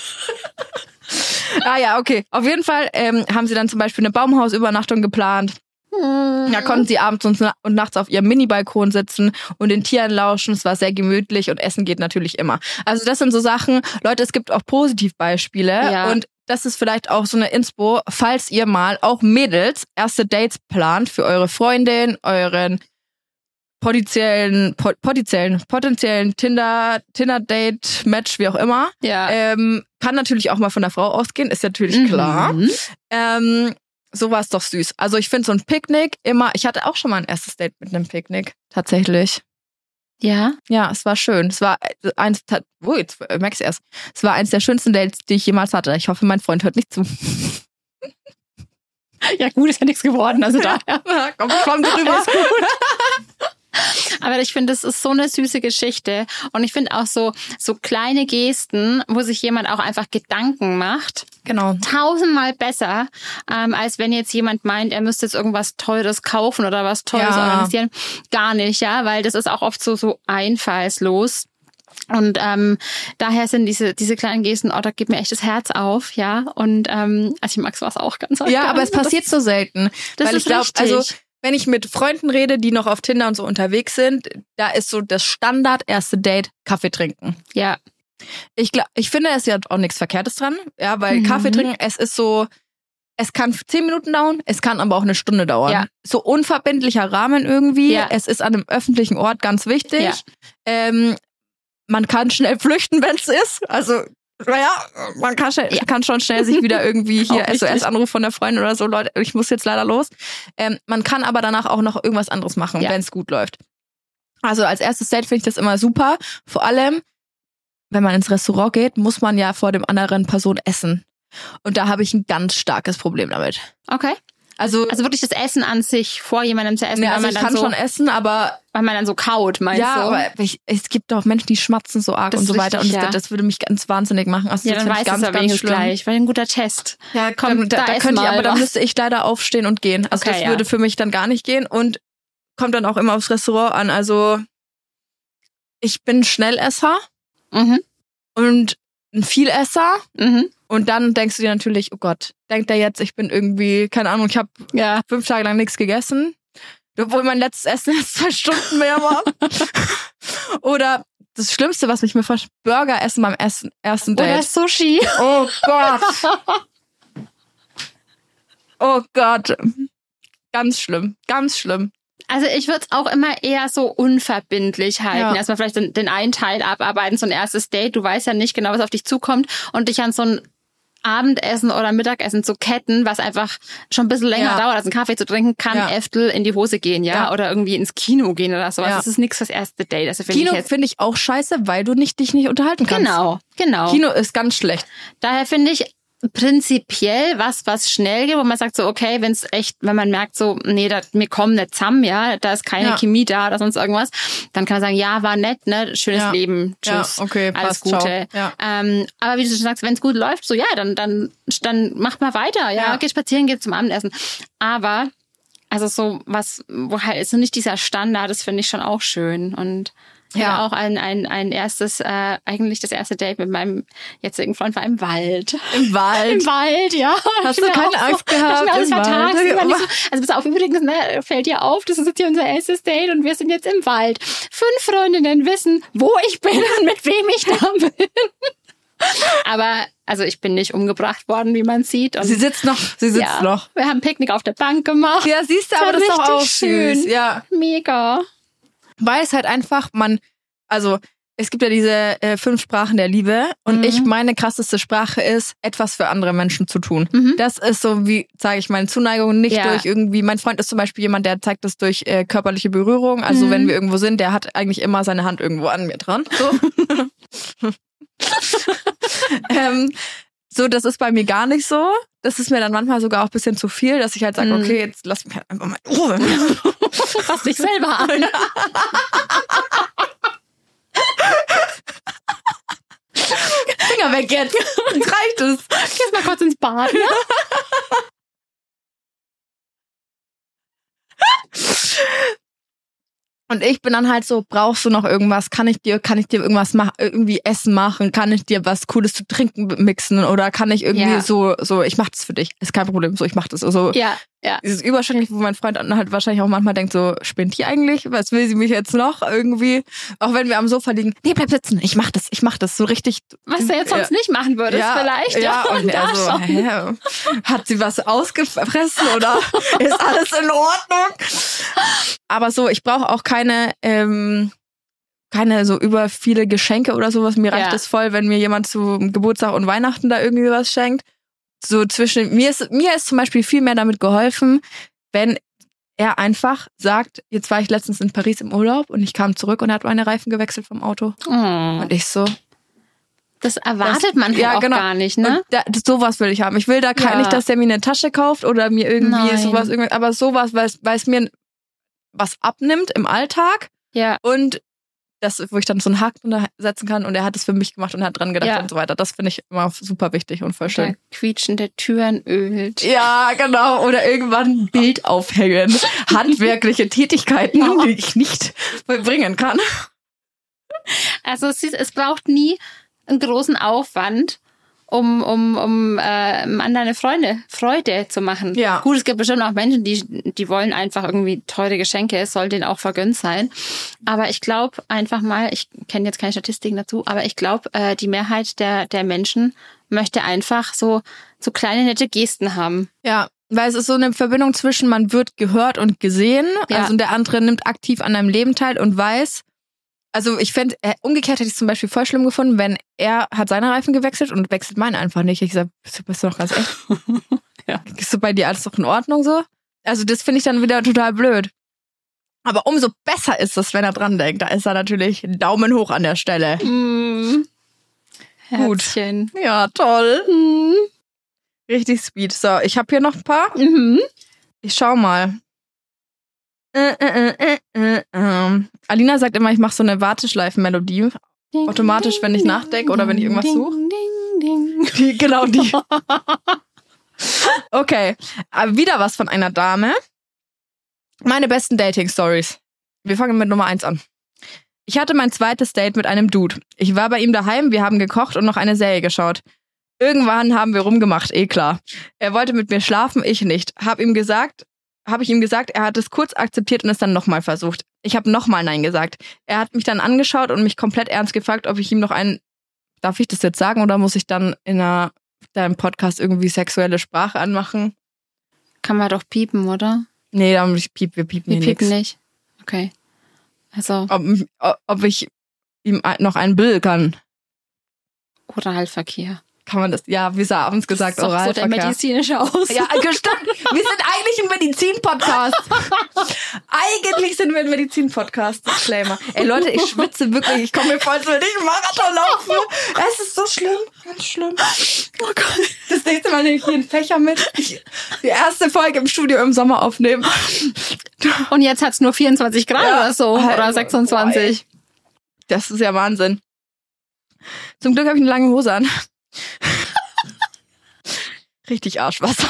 Ah ja, okay. Auf jeden Fall ähm, haben sie dann zum Beispiel eine Baumhausübernachtung geplant. Hm. Da konnten sie abends und, und nachts auf ihrem Mini-Balkon sitzen und den Tieren lauschen. Es war sehr gemütlich und Essen geht natürlich immer. Also das sind so Sachen, Leute, es gibt auch Positivbeispiele. Ja. Und das ist vielleicht auch so eine Inspo, falls ihr mal auch Mädels erste Dates plant für eure Freundin, euren potenziellen, potenziellen, potenziellen Tinder, Tinder-Date, Match, wie auch immer. Ja. Ähm, kann natürlich auch mal von der Frau ausgehen, ist natürlich mhm. klar. Ähm, so war es doch süß. Also ich finde so ein Picknick immer, ich hatte auch schon mal ein erstes Date mit einem Picknick, tatsächlich. Ja? Ja, es war schön. Es war eins, oh, jetzt merkst du erst, es war eins der schönsten Dates, die ich jemals hatte. Ich hoffe, mein Freund hört nicht zu. Ja gut, ist ja nichts geworden, also daher. Ja, komm, komm drüber. Ist gut. Aber ich finde, das ist so eine süße Geschichte. Und ich finde auch so, so kleine Gesten, wo sich jemand auch einfach Gedanken macht. Genau. Tausendmal besser, ähm, als wenn jetzt jemand meint, er müsste jetzt irgendwas Teures kaufen oder was Teures ja. organisieren. Gar nicht, ja, weil das ist auch oft so, so einfallslos. Und ähm, daher sind diese diese kleinen Gesten, oh, da geht mir echt das Herz auf, ja. Und ähm, also ich mag sowas auch ganz arg. Ja, aber es passiert das, so selten. Das weil ist ich glaube, also wenn ich mit Freunden rede, die noch auf Tinder und so unterwegs sind, da ist so das Standard erste Date Kaffee trinken. Ja. Ich glaube, ich finde, es ist ja auch nichts Verkehrtes dran, ja, weil mhm. Kaffee trinken, es ist so, es kann zehn Minuten dauern, es kann aber auch eine Stunde dauern. Ja. So unverbindlicher Rahmen irgendwie. Ja. Es ist an einem öffentlichen Ort ganz wichtig. Ja. Ähm, man kann schnell flüchten, wenn es ist. Also naja, man kann, schnell, ja. kann schon schnell sich wieder irgendwie hier S O S-Anruf von der Freundin oder so, Leute, ich muss jetzt leider los. Ähm, man kann aber danach auch noch irgendwas anderes machen, ja. wenn es gut läuft. Also als erstes Date finde ich das immer super. Vor allem, wenn man ins Restaurant geht, muss man ja vor dem anderen Person essen. Und da habe ich ein ganz starkes Problem damit. Okay. Also, also wirklich das Essen an sich, vor jemandem zu essen. Nee, also weil ich man dann kann so, schon essen, aber... Weil man dann so kaut, meinst ja, du? Ja, aber ich, es gibt auch Menschen, die schmatzen so arg das und so weiter. Richtig, und das, ja. das würde mich ganz wahnsinnig machen. Also ja, das dann weiß ich ganz, es aber ganz schlimm. gleich, weil ein guter Test. Ja, komm, da, da, da könnte ich, aber dann müsste ich leider aufstehen und gehen. Also okay, das ja. würde für mich dann gar nicht gehen und kommt dann auch immer aufs Restaurant an. Also ich bin Schnellesser mhm. und ein Vielesser. Mhm. Und dann denkst du dir natürlich, oh Gott, denkt er jetzt, ich bin irgendwie, keine Ahnung, ich habe ja. fünf Tage lang nichts gegessen. Obwohl mein letztes Essen jetzt zwei Stunden mehr war. Oder das Schlimmste, was mich mir vorstellt, Burger essen beim ersten, ersten Date. Oder Sushi. Oh Gott. Oh Gott. Ganz schlimm, ganz schlimm. Also ich würde es auch immer eher so unverbindlich halten. Ja. Erstmal vielleicht den, den einen Teil abarbeiten, so ein erstes Date. Du weißt ja nicht genau, was auf dich zukommt und dich an so ein Abendessen oder Mittagessen zu ketten, was einfach schon ein bisschen länger Ja. dauert, als einen Kaffee zu trinken, kann Ja. Äftel in die Hose gehen, ja, Ja. oder irgendwie ins Kino gehen oder sowas. Ja. Das ist nichts fürs erste Date. Also finde Kino ich jetzt finde ich auch scheiße, weil du nicht dich nicht unterhalten kannst. genau, genau. Kino ist ganz schlecht. Daher finde ich prinzipiell was, was schnell geht, wo man sagt so, okay, wenn es echt, wenn man merkt so, nee, da, mir kommen nicht zusammen, ja, da ist keine Ja. Chemie da oder sonst irgendwas, dann kann man sagen, ja, war nett, ne, schönes Ja. Leben, tschüss, Ja, okay, alles passt, Gute. ciao. Ja. Ähm, aber wie du schon sagst, wenn es gut läuft, so ja, dann dann dann macht mal weiter, ja, Ja. geht spazieren, geht zum Abendessen. Aber also so was, wo halt ist so nicht dieser Standard, das finde ich schon auch schön und Ja. ja, auch ein, ein, ein erstes, äh, eigentlich das erste Date mit meinem jetzigen Freund war im Wald. Im Wald. Im Wald, ja. Hast Ich du bin keine auch Angst so, gehabt Ich bin alles im Wald? vertagt. Ich war nicht so, Aber- also pass auf, übrigens, ne, fällt dir auf, das ist jetzt hier unser erstes Date und wir sind jetzt im Wald. Fünf Freundinnen wissen, wo ich bin und mit wem ich da bin. Aber, also ich bin nicht umgebracht worden, wie man sieht. Und Sie sitzt noch. Sie sitzt ja, noch. wir haben Picknick auf der Bank gemacht. Ja, siehst du, Das aber war das ist doch auch richtig schön. süß. Ja. Mega. Weil es halt einfach, man, also es gibt ja diese äh, fünf Sprachen der Liebe und Mhm. ich, meine krasseste Sprache ist, etwas für andere Menschen zu tun. Mhm. Das ist so, wie sage ich, meine Zuneigung nicht Ja. durch irgendwie, mein Freund ist zum Beispiel jemand, der zeigt das durch äh, körperliche Berührung. Also Mhm. wenn wir irgendwo sind, der hat eigentlich immer seine Hand irgendwo an mir dran. So. ähm, so, das ist bei mir gar nicht so. Das ist mir dann manchmal sogar auch ein bisschen zu viel, dass ich halt sage, Mhm. okay, jetzt lass mich halt einfach mal in Ruhe. Fass dich selber an. Finger weg jetzt. Jetzt reicht es. Gehst mal kurz ins Bad, ne? Und ich bin dann halt so, brauchst du noch irgendwas? Kann ich dir, kann ich dir irgendwas machen, irgendwie Essen machen? Kann ich dir was Cooles zu trinken mixen? Oder kann ich irgendwie Ja. so, so, ich mach das für dich. Ist kein Problem, so, ich mach das. Also, Ja, ja. dieses Überschwängliche, wo mein Freund dann halt wahrscheinlich auch manchmal denkt, so, spinnt die eigentlich? Was will sie mich jetzt noch irgendwie? Auch wenn wir am Sofa liegen, nee, bleib sitzen, ich mach das, ich mach das, so richtig. Was du jetzt sonst Ja. nicht machen würdest, vielleicht. Ja, und da er so, schon. hä, hat sie was ausgefressen oder ist alles in Ordnung? Aber so, ich brauche auch keine, ähm, keine so über viele Geschenke oder sowas. Mir reicht Ja. es voll, wenn mir jemand zu Geburtstag und Weihnachten da irgendwie was schenkt. So zwischen, mir ist, mir ist zum Beispiel viel mehr damit geholfen, wenn er einfach sagt, jetzt war ich letztens in Paris im Urlaub und ich kam zurück und er hat meine Reifen gewechselt vom Auto. Oh, Und ich so, das erwartet Das- man halt ja, auch genau. gar nicht, ne? und da, sowas will ich haben. Ich will da kein, Ja. nicht, dass der mir eine Tasche kauft oder mir irgendwie Nein. sowas, irgendwie, aber sowas, weil es, weil es mir was abnimmt im Alltag Ja. und das, wo ich dann so einen Haken drunter setzen kann und er hat es für mich gemacht und hat dran gedacht Ja. und so weiter. Das finde ich immer super wichtig und voll schön. Der quietschende Türen ölt. Ja, genau. Oder irgendwann ein Bild aufhängen. Handwerkliche Tätigkeiten, die ich nicht vollbringen kann. Also es, ist, es braucht nie einen großen Aufwand, um um um äh, einem anderen eine Freude Freude zu machen. Ja. Gut, es gibt bestimmt auch Menschen, die die wollen einfach irgendwie teure Geschenke. Es soll denen auch vergönnt sein. Aber ich glaube einfach mal, ich kenne jetzt keine Statistiken dazu, aber ich glaube, äh, die Mehrheit der der Menschen möchte einfach so so kleine nette Gesten haben. Ja, weil es ist so eine Verbindung zwischen man wird gehört und gesehen. Ja. Also der andere nimmt aktiv an deinem Leben teil und weiß. Also ich fände, äh, umgekehrt hätte ich es zum Beispiel voll schlimm gefunden, wenn er hat seine Reifen gewechselt und wechselt meine einfach nicht. Ich sag, bist du, bist du noch ganz echt? Ja. Ist so bei dir alles doch in Ordnung so? Also das finde ich dann wieder total blöd. Aber umso besser ist es, wenn er dran denkt. Da ist er natürlich Daumen hoch an der Stelle. Mm. Gut. Herzchen. Ja, toll. Mhm. Richtig sweet. So, ich habe hier noch ein paar. Mhm. Ich schau mal. Äh, äh, äh, äh, äh. Alina sagt immer, ich mache so eine Warteschleifen-Melodie. Automatisch, wenn ich nachdenke oder wenn ich irgendwas suche. Ding, ding. Die, genau die. Okay, aber wieder was von einer Dame. Meine besten Dating-Stories. Wir fangen mit Nummer eins an. Ich hatte mein zweites Date mit einem Dude. Ich war bei ihm daheim, wir haben gekocht und noch eine Serie geschaut. Irgendwann haben wir rumgemacht, eh klar. Er wollte mit mir schlafen, ich nicht. Hab ihm gesagt, habe ich ihm gesagt, er hat es kurz akzeptiert und es dann nochmal versucht. Ich habe nochmal Nein gesagt. Er hat mich dann angeschaut und mich komplett ernst gefragt, ob ich ihm noch einen, darf ich das jetzt sagen oder muss ich dann in einer, deinem Podcast irgendwie sexuelle Sprache anmachen? Kann man doch piepen, oder? Nee, da muss ich piep, wir piepen Wir hier piepen nix. nicht. Okay. Also. Ob, ob ich ihm noch einen Bill kann. Oralverkehr. Kann man das, ja, wie sie abends gesagt, das ist doch so der Oralverkehr. medizinische Aus. Ja, gestanden. Wir sind eigentlich ein Medizin-Podcast. Eigentlich sind wir ein Medizin-Podcast. Disclaimer. Ey Leute, ich schwitze wirklich. Ich komme mir vor, als würde ich einen Marathon laufen. Es ist so schlimm. Ganz schlimm. Oh Gott. Das nächste Mal nehme ich hier einen Fächer mit. Ich, die erste Folge im Studio im Sommer aufnehmen. Und jetzt hat's nur vierundzwanzig Grad Ja. oder so. Oder sechsundzwanzig. Das ist ja Wahnsinn. Zum Glück habe ich eine lange Hose an. Richtig Arschwasser.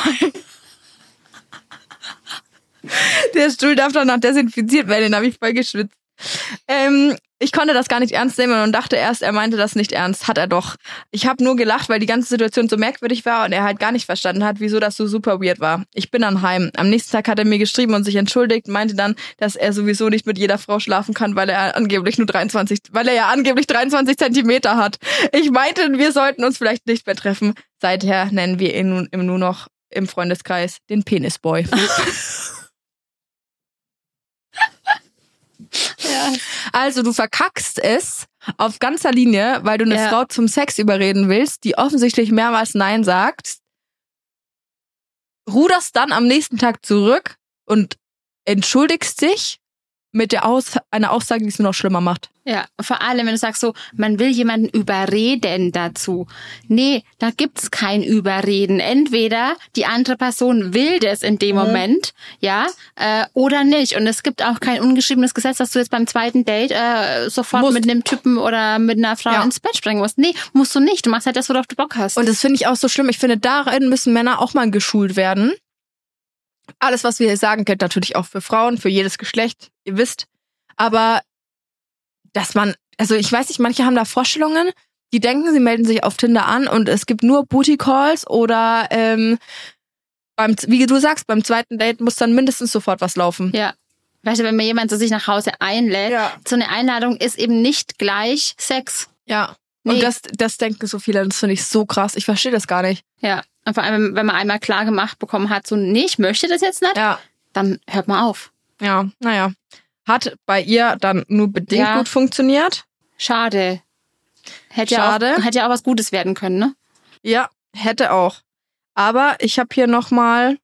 Der Stuhl darf danach desinfiziert werden, den habe ich voll geschwitzt. Ähm, ich konnte das gar nicht ernst nehmen und dachte erst, er meinte das nicht ernst. Hat er doch. Ich habe nur gelacht, weil die ganze Situation so merkwürdig war und er halt gar nicht verstanden hat, wieso das so super weird war. Ich bin dann heim. Am nächsten Tag hat er mir geschrieben und sich entschuldigt, meinte dann, dass er sowieso nicht mit jeder Frau schlafen kann, weil er angeblich nur dreiundzwanzig, weil er ja angeblich dreiundzwanzig Zentimeter hat. Ich meinte, wir sollten uns vielleicht nicht mehr treffen. Seither nennen wir ihn nun nur noch im Freundeskreis den Penisboy. Ja. Also du verkackst es auf ganzer Linie, weil du eine Ja. Frau zum Sex überreden willst, die offensichtlich mehrmals Nein sagt, ruderst dann am nächsten Tag zurück und entschuldigst dich mit der Aus- einer Aussage, die es nur noch schlimmer macht. Ja, vor allem, wenn du sagst so, man will jemanden überreden dazu. Nee, da gibt's kein Überreden. Entweder die andere Person will das in dem Moment, ja, äh, oder nicht. Und es gibt auch kein ungeschriebenes Gesetz, dass du jetzt beim zweiten Date äh, sofort Musst. mit einem Typen oder mit einer Frau Ja. ins Bett springen musst. Nee, musst du nicht. Du machst halt das, worauf du Bock hast. Und das finde ich auch so schlimm. Ich finde, darin müssen Männer auch mal geschult werden. Alles, was wir hier sagen, gilt natürlich auch für Frauen, für jedes Geschlecht, ihr wisst. Aber dass man, also ich weiß nicht, manche haben da Vorstellungen, die denken, sie melden sich auf Tinder an und es gibt nur Booty-Calls oder ähm, beim, wie du sagst, beim zweiten Date muss dann mindestens sofort was laufen. ja. Weißt du, wenn mir jemand so sich nach Hause einlädt, Ja. so eine Einladung ist eben nicht gleich Sex. Ja. Und Nee. das, das denken so viele, das finde ich so krass. Ich verstehe das gar nicht. Ja. Und vor allem, wenn man einmal klar gemacht bekommen hat, so, nee, ich möchte das jetzt nicht, Ja. dann hört man auf. Ja, naja. Hat bei ihr dann nur bedingt Ja. gut funktioniert. Schade. Hätte Schade. Ja auch, hätte ja auch was Gutes werden können, ne? Ja, hätte auch. Aber ich habe hier nochmal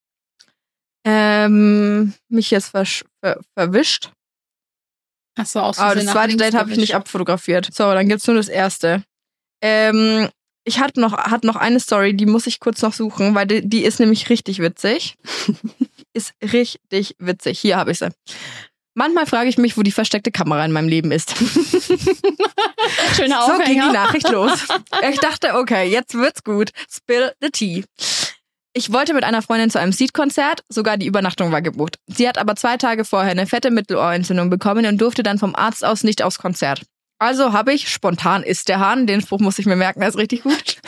ähm, mich jetzt versch- ver verwischt. Ach so, aus Aber Versehen das nach zweite links Date habe ich nicht gewischt. abfotografiert. So, dann gibt's nur das erste. Ähm, ich hatte noch, hat noch eine Story, die muss ich kurz noch suchen, weil die, die ist nämlich richtig witzig. Ist richtig witzig. Hier habe ich sie. Manchmal frage ich mich, wo die versteckte Kamera in meinem Leben ist. Schöner So ging die Aufhänger. Nachricht los. Ich dachte, okay, jetzt wird's gut. Spill the tea. Ich wollte mit einer Freundin zu einem Seed-Konzert, sogar die Übernachtung war gebucht. Sie hat aber zwei Tage vorher eine fette Mittelohrentzündung bekommen und durfte dann vom Arzt aus nicht aufs Konzert. Also habe ich, spontan ist der Hahn, den Spruch muss ich mir merken, der ist richtig gut.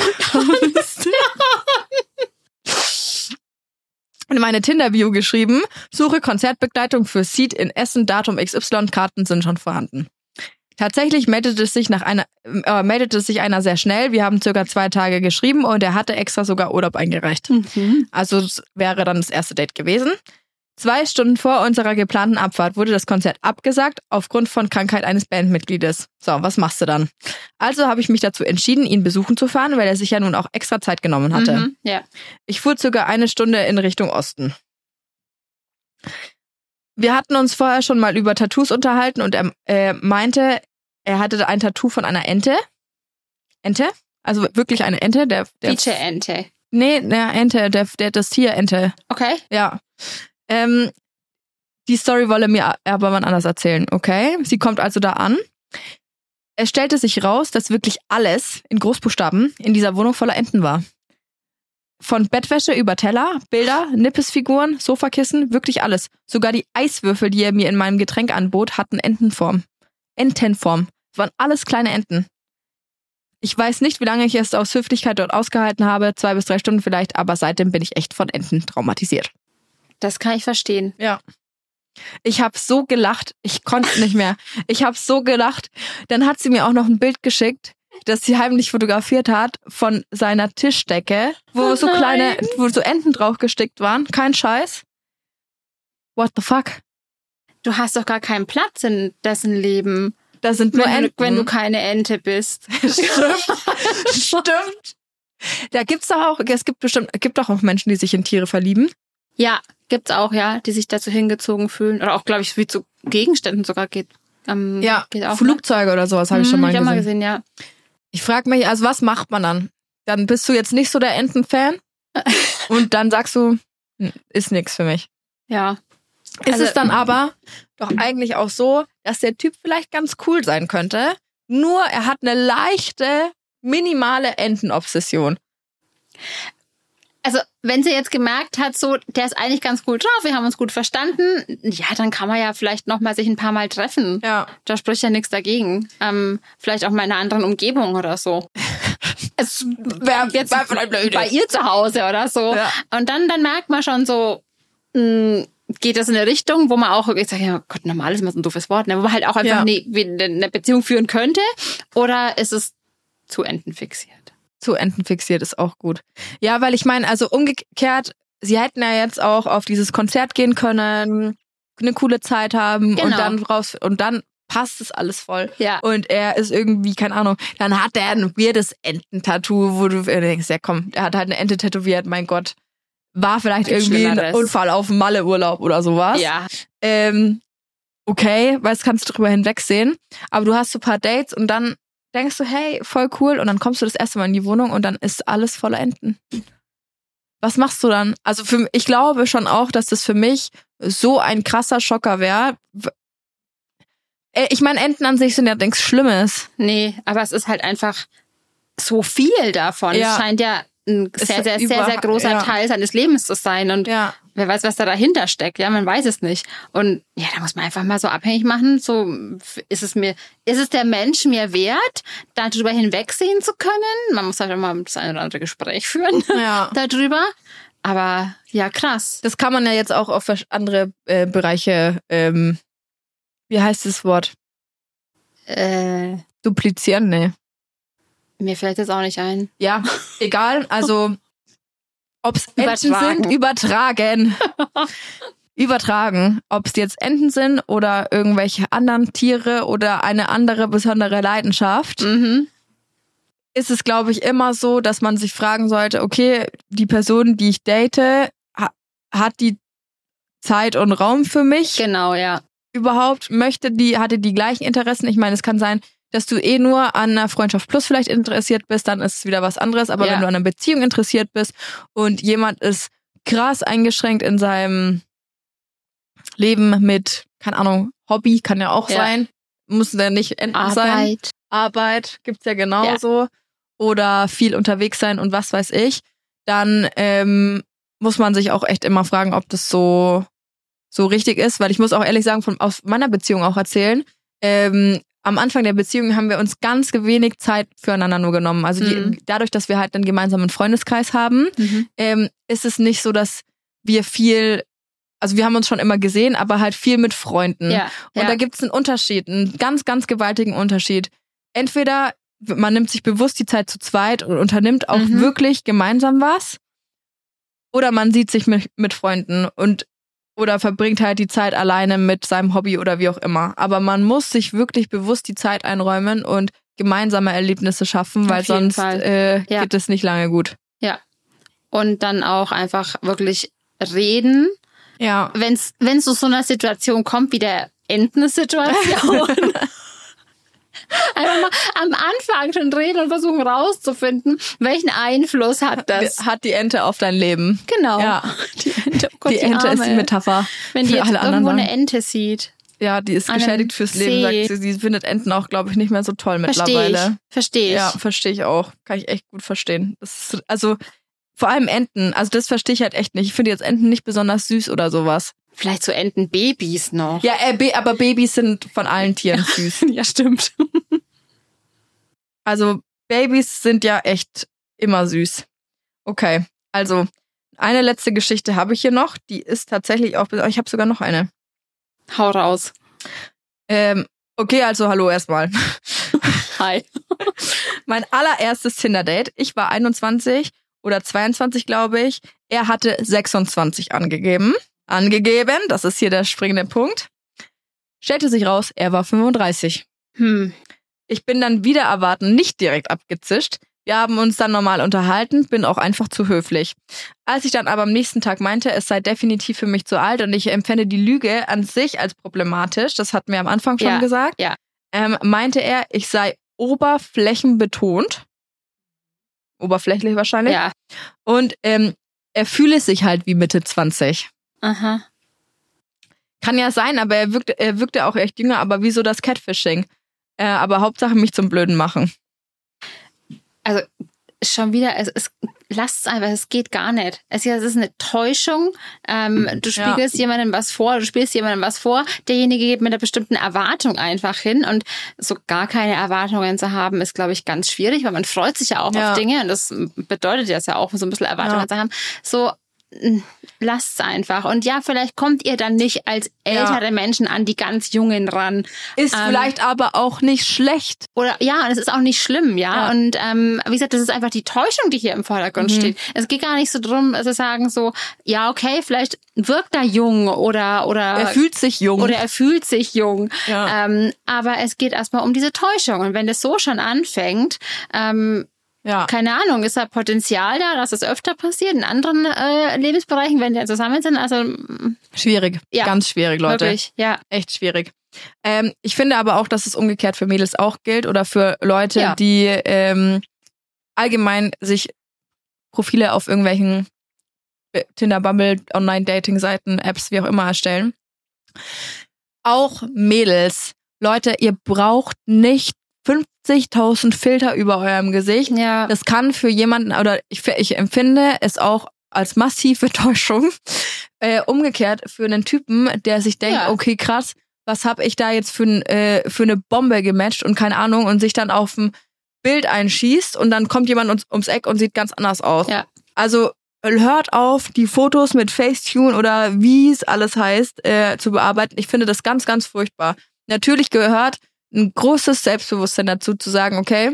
In meine Tinder-Bio geschrieben, suche Konzertbegleitung für Seed in Essen, Datum X Y, Karten sind schon vorhanden. Tatsächlich meldete es sich nach einer, äh, meldete es sich einer sehr schnell. Wir haben circa zwei Tage geschrieben und er hatte extra sogar Urlaub eingereicht. Mhm. Also es wäre dann das erste Date gewesen. Zwei Stunden vor unserer geplanten Abfahrt wurde das Konzert abgesagt aufgrund von Krankheit eines Bandmitgliedes. So, was machst du dann? Also habe ich mich dazu entschieden, ihn besuchen zu fahren, weil er sich ja nun auch extra Zeit genommen hatte. Mhm. Ja. Ich fuhr circa eine Stunde in Richtung Osten. Wir hatten uns vorher schon mal über Tattoos unterhalten und er äh, meinte, er hatte ein Tattoo von einer Ente. Ente? Also wirklich eine Ente. Der, der Feature-Ente. Nee, eine Ente, der, der das Tier Ente. Okay. Ja. Ähm, die Story wolle mir aber wann anders erzählen, okay? Sie kommt also da an. Es stellte sich raus, dass wirklich alles in Großbuchstaben in dieser Wohnung voller Enten war. Von Bettwäsche über Teller, Bilder, Nippesfiguren, Sofakissen, wirklich alles. Sogar die Eiswürfel, die er mir in meinem Getränk anbot, hatten Entenform. Entenform. Es waren alles kleine Enten. Ich weiß nicht, wie lange ich es aus Höflichkeit dort ausgehalten habe, zwei bis drei Stunden vielleicht, aber seitdem bin ich echt von Enten traumatisiert. Das kann ich verstehen. Ja. Ich habe so gelacht, ich konnte nicht mehr. Ich habe so gelacht. Dann hat sie mir auch noch ein Bild geschickt, das sie heimlich fotografiert hat von seiner Tischdecke, wo Oh so nein. kleine, wo so Enten drauf gestickt waren. Kein Scheiß. What the fuck? Du hast doch gar keinen Platz in dessen Leben. Da sind nur wenn, Enten. du, wenn du keine Ente bist. Stimmt. Stimmt. Da gibt's doch auch, es gibt bestimmt, gibt doch auch Menschen, die sich in Tiere verlieben. Ja, gibt's auch, ja, die sich dazu hingezogen fühlen. Oder auch, glaube ich, wie zu Gegenständen sogar geht. Ähm, ja, geht auch, Flugzeuge oder sowas habe ich schon mal hm, gesehen. mal gesehen, ja. Ich frage mich, also was macht man dann? Dann bist du jetzt nicht so der Entenfan und dann sagst du, ist nix für mich. Ja. Ist Also, es dann aber doch eigentlich auch so, dass der Typ vielleicht ganz cool sein könnte, nur er hat eine leichte, minimale Entenobsession. Also, wenn sie jetzt gemerkt hat, so, der ist eigentlich ganz cool drauf, wir haben uns gut verstanden, ja, dann kann man ja vielleicht noch mal sich ein paar Mal treffen. Ja. Da spricht ja nichts dagegen. Ähm, vielleicht auch mal in einer anderen Umgebung oder so. Es wäre jetzt bei ihr zu Hause oder so. Ja. Und dann, dann merkt man schon so, mh, geht das in eine Richtung, wo man auch, ich sage ja Gott, normal ist immer so ein doofes Wort, ne, wo man halt auch einfach Ja. eine, eine Beziehung führen könnte, oder ist es zu entenfixiert? Zu Enten fixiert ist auch gut. Ja, weil ich meine, also umgekehrt, sie hätten ja jetzt auch auf dieses Konzert gehen können, eine coole Zeit haben Genau. und dann raus und dann passt es alles voll. Ja. Und er ist irgendwie, keine Ahnung, dann hat er ein weirdes Ententattoo, wo du denkst, ja komm, er hat halt eine Ente tätowiert, mein Gott. War vielleicht Gibt's irgendwie ein Schlimmeres. Unfall auf dem Malle-Urlaub oder sowas. Ja. Ähm, okay, weil das kannst du drüber hinwegsehen. Aber du hast so ein paar Dates und dann denkst du, hey, voll cool. Und dann kommst du das erste Mal in die Wohnung und dann ist alles voller Enten. Was machst du dann? Also für, ich glaube schon auch, dass das für mich so ein krasser Schocker wäre. Ich meine, Enten an sich sind ja nichts Schlimmes. Nee, aber es ist halt einfach so viel davon. Ja. Es scheint ja ein Es sehr, ist sehr, über- sehr, sehr großer ja. Teil seines Lebens zu sein. Und Ja. wer weiß, was da dahinter steckt. Ja, man weiß es nicht. Und ja, da muss man einfach mal so abhängig machen. So, ist es mir, ist es der Mensch mir wert, darüber hinwegsehen zu können? Man muss halt immer das eine oder andere Gespräch führen Ja. darüber. Aber ja, krass. Das kann man ja jetzt auch auf andere äh, Bereiche, ähm, wie heißt das Wort? Äh, Duplizieren? Nee. mir fällt jetzt auch nicht ein. Ja, egal. Also, ob es Enten Übertragen. sind, übertragen. Übertragen. Ob es jetzt Enten sind oder irgendwelche anderen Tiere oder eine andere besondere Leidenschaft, Mhm. ist es, glaube ich, immer so, dass man sich fragen sollte, okay, die Person, die ich date, ha- hat die Zeit und Raum für mich Genau, ja. überhaupt? Möchte die, hatte die gleichen Interessen? Ich meine, es kann sein, dass du eh nur an einer Freundschaft plus vielleicht interessiert bist, dann ist es wieder was anderes. Aber Ja. wenn du an einer Beziehung interessiert bist und jemand ist krass eingeschränkt in seinem Leben mit, keine Ahnung, Hobby kann ja auch Ja. sein, muss ja nicht Enten sein. Arbeit. Arbeit gibt's ja genauso. Oder viel unterwegs sein und was weiß ich. Dann ähm, muss man sich auch echt immer fragen, ob das so so richtig ist. Weil ich muss auch ehrlich sagen, von aus meiner Beziehung auch erzählen, ähm, am Anfang der Beziehung haben wir uns ganz wenig Zeit füreinander nur genommen. Also die, Mhm. dadurch, dass wir halt einen gemeinsamen Freundeskreis haben, Mhm. ähm, ist es nicht so, dass wir viel, also wir haben uns schon immer gesehen, aber halt viel mit Freunden. Ja. Und ja. da gibt's einen Unterschied, einen ganz, ganz gewaltigen Unterschied. Entweder man nimmt sich bewusst die Zeit zu zweit und unternimmt auch Mhm. wirklich gemeinsam was, oder man sieht sich mit, mit Freunden und oder verbringt halt die Zeit alleine mit seinem Hobby oder wie auch immer. Aber man muss sich wirklich bewusst die Zeit einräumen und gemeinsame Erlebnisse schaffen, weil Auf jeden sonst Fall. äh, Ja. geht es nicht lange gut. Und dann auch einfach wirklich reden. Ja. Wenn es wenn es zu so einer Situation kommt wie der Entensituation. Einfach mal am Anfang schon reden und versuchen rauszufinden, welchen Einfluss hat das. Hat die Ente auf dein Leben. Genau. Ja. Die Ente, oh Gott, Die Ente ist die Arme. Metapher. Wenn die für jetzt alle irgendwo anderen. eine Ente sieht. Ja, die ist An einem geschädigt fürs Leben, See. sagt sie. Sie findet Enten auch, glaube ich, nicht mehr so toll Verstehe mittlerweile. ich. Verstehe ich. Ja, verstehe ich auch. Kann ich echt gut verstehen. Das ist, also vor allem Enten, also das verstehe ich halt echt nicht. Ich finde jetzt Enten nicht besonders süß oder sowas. Vielleicht so Entenbabys noch. Ja, äh, Be- aber Babys sind von allen Tieren süß. Ja, stimmt. Also Babys sind ja echt immer süß. Okay, also eine letzte Geschichte habe ich hier noch. Die ist tatsächlich auch, ich habe sogar noch eine. Hau raus. Ähm, okay, also hallo erstmal. Hi. Mein allererstes Tinder-Date. Ich war einundzwanzig oder zweiundzwanzig, glaube ich. Er hatte sechsundzwanzig angegeben. Angegeben, das ist hier der springende Punkt. Stellte sich raus, er war fünfunddreißig. Hm. Ich bin dann wieder erwarten nicht direkt abgezischt. Wir haben uns dann normal unterhalten, bin auch einfach zu höflich. Als ich dann aber am nächsten Tag meinte, es sei definitiv für mich zu alt und ich empfände die Lüge an sich als problematisch, das hatten wir am Anfang schon Ja, gesagt, ja. ähm, meinte er, ich sei oberflächenbetont. Oberflächlich wahrscheinlich. Ja. Und ähm, er fühle sich halt wie Mitte zwanzig. Aha. Kann ja sein, aber er wirkte, er wirkte auch echt jünger, aber wieso das Catfishing? Äh, aber Hauptsache mich zum Blöden machen. Also schon wieder, es, es lasst es einfach, es geht gar nicht. Es, es ist eine Täuschung. Ähm, du spiegelst ja. jemandem was vor, du spielst jemandem was vor. Derjenige geht mit einer bestimmten Erwartung einfach hin und so gar keine Erwartungen zu haben, ist, glaube ich, ganz schwierig, weil man freut sich ja auch ja. auf Dinge und das bedeutet ja auch, so ein bisschen Erwartungen ja. zu haben. So, lasst es einfach. Und ja, vielleicht kommt ihr dann nicht als ältere ja. Menschen an die ganz Jungen ran. Ist ähm, vielleicht aber auch nicht schlecht. Oder ja, und es ist auch nicht schlimm, ja. ja. Und ähm, wie gesagt, das ist einfach die Täuschung, die hier im Vordergrund mhm. steht. Es geht gar nicht so drum, zu sagen so, ja, okay, vielleicht wirkt er jung oder oder er fühlt sich jung. Oder er fühlt sich jung. Ja. Ähm, aber es geht erstmal um diese Täuschung. Und wenn das so schon anfängt, ähm, ja. keine Ahnung, ist da Potenzial da, dass es öfter passiert in anderen äh, Lebensbereichen, wenn die zusammen sind? Also schwierig, ja, ganz schwierig, Leute. Wirklich, ja. Echt schwierig. Ähm, ich finde aber auch, dass es umgekehrt für Mädels auch gilt oder für Leute, ja. die ähm, allgemein sich Profile auf irgendwelchen Tinder, Bumble, Online-Dating-Seiten, Apps, wie auch immer erstellen. Auch Mädels. Leute, ihr braucht nicht fünfzigtausend Filter über eurem Gesicht. Ja. Das kann für jemanden, oder ich, ich empfinde es auch als massive Täuschung. Äh, umgekehrt für einen Typen, der sich denkt, ja. okay, krass, was habe ich da jetzt für, ein, äh, für eine Bombe gematcht und keine Ahnung und sich dann auf ein Bild einschießt und dann kommt jemand ums, ums Eck und sieht ganz anders aus. Ja. Also hört auf, die Fotos mit Facetune oder wie es alles heißt, äh, zu bearbeiten. Ich finde das ganz, ganz furchtbar. Natürlich gehört ein großes Selbstbewusstsein dazu, zu sagen, okay,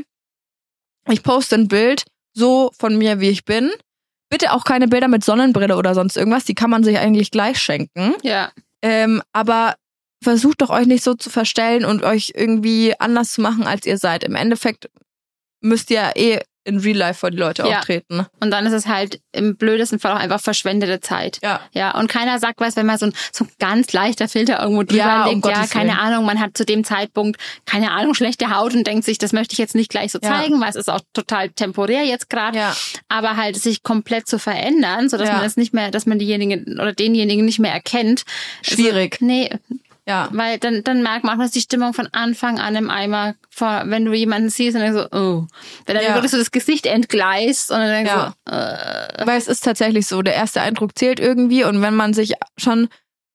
ich poste ein Bild so von mir, wie ich bin. Bitte auch keine Bilder mit Sonnenbrille oder sonst irgendwas, die kann man sich eigentlich gleich schenken. Ja. Ähm, aber versucht doch euch nicht so zu verstellen und euch irgendwie anders zu machen, als ihr seid. Im Endeffekt müsst ihr eh in Real Life vor die Leute ja. auftreten. Und dann ist es halt im blödesten Fall auch einfach verschwendete Zeit. Ja. Ja. Und keiner sagt, weiß, wenn mal so ein, so ein ganz leichter Filter irgendwo drüber ja, liegt, um ja, keine Willen. Ahnung, man hat zu dem Zeitpunkt, keine Ahnung, schlechte Haut und denkt sich, das möchte ich jetzt nicht gleich so zeigen, ja. weil es ist auch total temporär jetzt gerade. Ja. Aber halt sich komplett zu verändern, sodass ja. man es nicht mehr, dass man diejenigen oder denjenigen nicht mehr erkennt. Schwierig. Also, nee. Ja. Weil dann, dann merkt man auch, dass die Stimmung von Anfang an im Eimer, vor, wenn du jemanden siehst und dann so, oh. Wenn dann ja. wirklich so das Gesicht entgleist und dann denkst ja. so, äh. Weil es ist tatsächlich so, der erste Eindruck zählt irgendwie und wenn man sich schon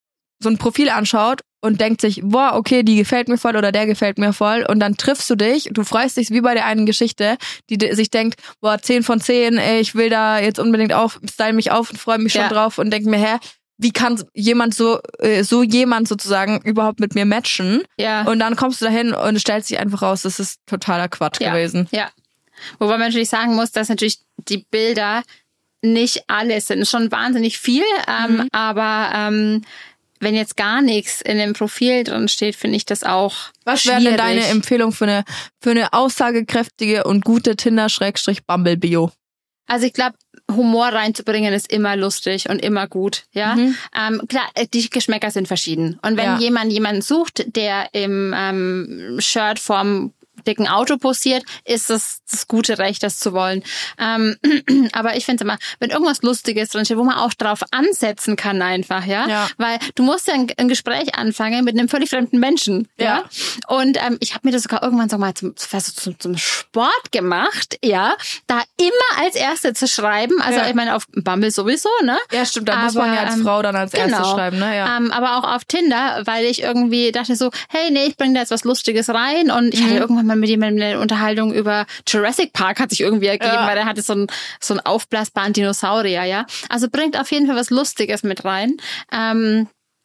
so ein Profil anschaut und denkt sich, boah, okay, die gefällt mir voll oder der gefällt mir voll und dann triffst du dich, du freust dich wie bei der einen Geschichte, die sich denkt, boah, zehn von zehn, ey, ich will da jetzt unbedingt auf, style mich auf und freue mich schon ja. drauf und denk mir, hä, wie kann jemand so äh, so jemand sozusagen überhaupt mit mir matchen? Ja. Und dann kommst du dahin und es stellt sich einfach raus, das ist totaler Quatsch ja. gewesen. Ja. Wobei man natürlich sagen muss, dass natürlich die Bilder nicht alles sind. Schon wahnsinnig viel, ähm, mhm. aber ähm, wenn jetzt gar nichts in dem Profil drin steht, finde ich das auch Was schwierig. wäre denn deine Empfehlung für eine für eine aussagekräftige und gute Tinder-Bumble-Bio? Also ich glaube, Humor reinzubringen ist immer lustig und immer gut, ja. Mhm. Ähm, klar, die Geschmäcker sind verschieden. Und wenn ja. jemand jemanden sucht, der im ähm, Shirt vorm dicken Auto posiert, ist das das gute Recht, das zu wollen. Ähm, aber ich finde immer, wenn irgendwas Lustiges drin steht, wo man auch drauf ansetzen kann einfach, ja, ja. weil du musst ja ein, ein Gespräch anfangen mit einem völlig fremden Menschen, ja. ja? Und ähm, ich habe mir das sogar irgendwann so mal zum, zum, zum Sport gemacht, ja, da immer als Erste zu schreiben. Also ja. ich meine auf Bumble sowieso, ne? Ja, stimmt. Da aber, muss man ja als ähm, Frau dann als genau. Erste schreiben, ne? Ja. Ähm, aber auch auf Tinder, weil ich irgendwie dachte so, hey, nee, ich bringe da jetzt was Lustiges rein und ich mhm. hatte irgendwann mal mit jemandem eine Unterhaltung über Jurassic Park hat sich irgendwie ergeben, ja. weil der hatte so einen so einen aufblasbaren Dinosaurier, ja. Also bringt auf jeden Fall was Lustiges mit rein. Ähm,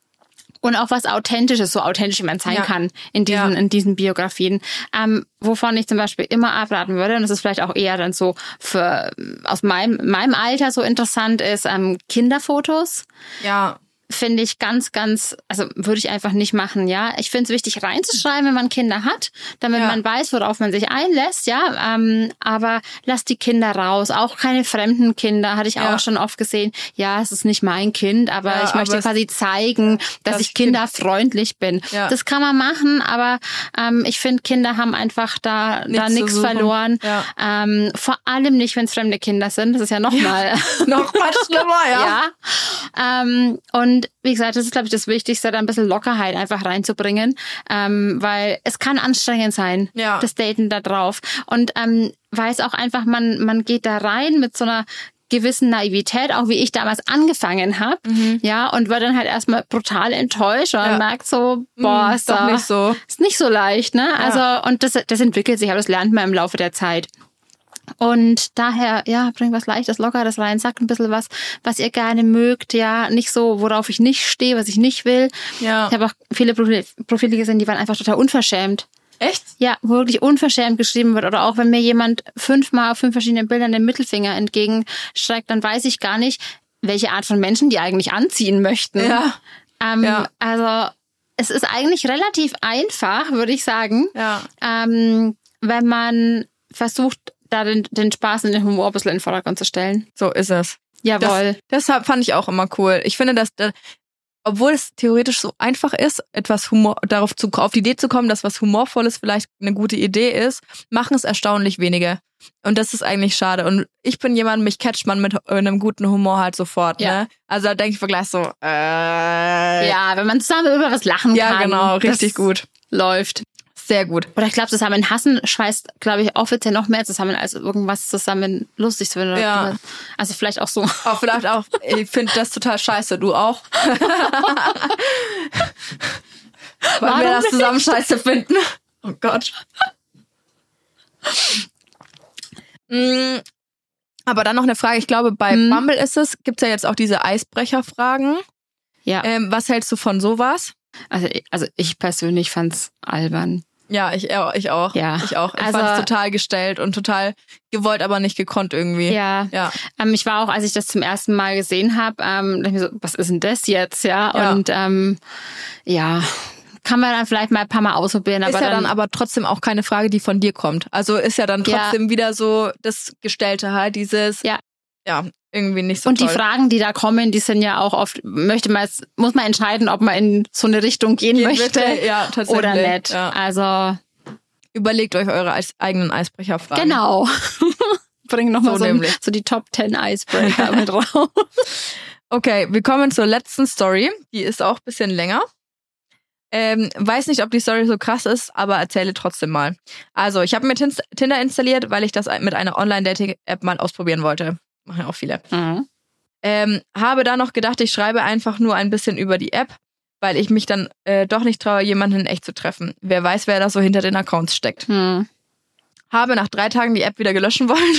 und auch was Authentisches, so authentisch wie man sein ja. kann in diesen, ja. in diesen Biografien. Ähm, wovon ich zum Beispiel immer abraten würde, und das ist vielleicht auch eher dann so für aus meinem, meinem Alter so interessant ist, ähm, Kinderfotos. Ja. finde ich ganz, ganz, also würde ich einfach nicht machen, ja. Ich finde es wichtig reinzuschreiben, wenn man Kinder hat, damit Ja. man weiß, worauf man sich einlässt, ja. Ähm, aber lass die Kinder raus, auch keine fremden Kinder, hatte ich Ja. auch schon oft gesehen. Ja, es ist nicht mein Kind, aber Ja, ich möchte aber es- quasi zeigen, dass das ich kinderfreundlich bin. Ja. Das kann man machen, aber ähm, ich finde, Kinder haben einfach da da Nichts zu nichts suchen. verloren. Ja. Ähm, vor allem nicht, wenn es fremde Kinder sind. Das ist ja nochmal Noch mal schlimmer, ja. ja. Ähm, und wie gesagt, das ist, glaube ich, das Wichtigste, da ein bisschen Lockerheit einfach reinzubringen, ähm, weil es kann anstrengend sein, Ja. das Daten da drauf. Und ähm, weiß auch einfach, man man geht da rein mit so einer gewissen Naivität, auch wie ich damals angefangen habe, ja, und war dann halt erstmal brutal enttäuscht und Mhm. Ja. merkt so, boah, Hm, ist doch da, nicht so. ist nicht so leicht, ne? Also, und das, das entwickelt sich, aber das lernt man im Laufe der Zeit. Und daher, ja, bringt was Leichtes, Lockeres rein, sagt ein bisschen was, was ihr gerne mögt, ja, nicht so, worauf ich nicht stehe, was ich nicht will. Ja. Ich habe auch viele Profile, Profile gesehen, die waren einfach total unverschämt. Echt? Ja, wo wirklich unverschämt geschrieben wird. Oder auch wenn mir jemand fünfmal auf fünf verschiedenen Bildern den Mittelfinger entgegenstreckt, dann weiß ich gar nicht, welche Art von Menschen die eigentlich anziehen möchten. Ja. Ähm, Ja. Also es ist eigentlich relativ einfach, würde ich sagen, Ja. ähm, wenn man versucht, da den, den Spaß und den Humor ein bisschen in den Vordergrund zu stellen. So ist es. Jawohl. Das, deshalb fand ich auch immer cool. Ich finde, dass, da- obwohl es theoretisch so einfach ist, etwas Humor, darauf zu, auf die Idee zu kommen, dass was Humorvolles vielleicht eine gute Idee ist, machen es erstaunlich wenige. Und das ist eigentlich schade. Und ich bin jemand, mich catcht man mit einem guten Humor halt sofort, Ja. ne? Also da denke ich mir gleich so, äh, Ja, wenn man zusammen über was lachen ja, kann. genau, richtig das gut. Läuft. Sehr gut. Oder ich glaube, zusammen hassen schweißt, glaube ich, offiziell noch mehr zusammen, als irgendwas zusammen lustig zu finden. Ja. Also vielleicht auch so. Auch vielleicht auch, ich finde das total scheiße. Du auch? Wollen wir Warum das nicht? zusammen scheiße finden? Oh Gott. Mm, Aber dann noch eine Frage. Ich glaube, bei Hm. Bumble ist es, gibt's ja jetzt auch diese Eisbrecherfragen. Ja. Ähm, was hältst du von sowas? Also, also ich persönlich fand's albern. Ja, ich, äh, ich auch. Ja. Ich auch. Ich Also- fand es total gestellt und total gewollt, aber nicht gekonnt irgendwie. Ja. Ja. Ähm, ich war auch, als ich das zum ersten Mal gesehen habe, ähm, dachte ich mir so, was ist denn das jetzt? Ja. Ja. Und ähm, ja, kann man dann vielleicht mal ein paar Mal ausprobieren. Ist aber ja dann aber trotzdem auch keine Frage, die von dir kommt. Also ist ja dann Ja. trotzdem wieder so das Gestellte halt, dieses, Ja. ja, irgendwie nicht so und toll. die Fragen, die da kommen, die sind ja auch oft, möchte man jetzt, muss man entscheiden, ob man in so eine Richtung gehen, Gehen möchte möchte, ja, tatsächlich. oder nicht. Ja. Also Überlegt euch eure Eis eigenen Eisbrecherfragen. genau. Bring nochmal So so, ein, nämlich. so die Top zehn Icebreaker mit raus. Okay, wir kommen zur letzten Story. Die ist auch ein bisschen länger. Ähm, weiß nicht, ob die Story so krass ist, aber erzähle trotzdem mal. Also, ich habe mir Tin- Tinder installiert, weil ich das mit einer Online-Dating-App mal ausprobieren wollte. Machen ja auch viele. Mhm. Ähm, habe da noch gedacht, ich schreibe einfach nur ein bisschen über die App, weil ich mich dann äh, doch nicht traue, jemanden in echt zu treffen. Wer weiß, wer da so hinter den Accounts steckt. Hm. Habe nach drei Tagen die App wieder gelöschen wollen.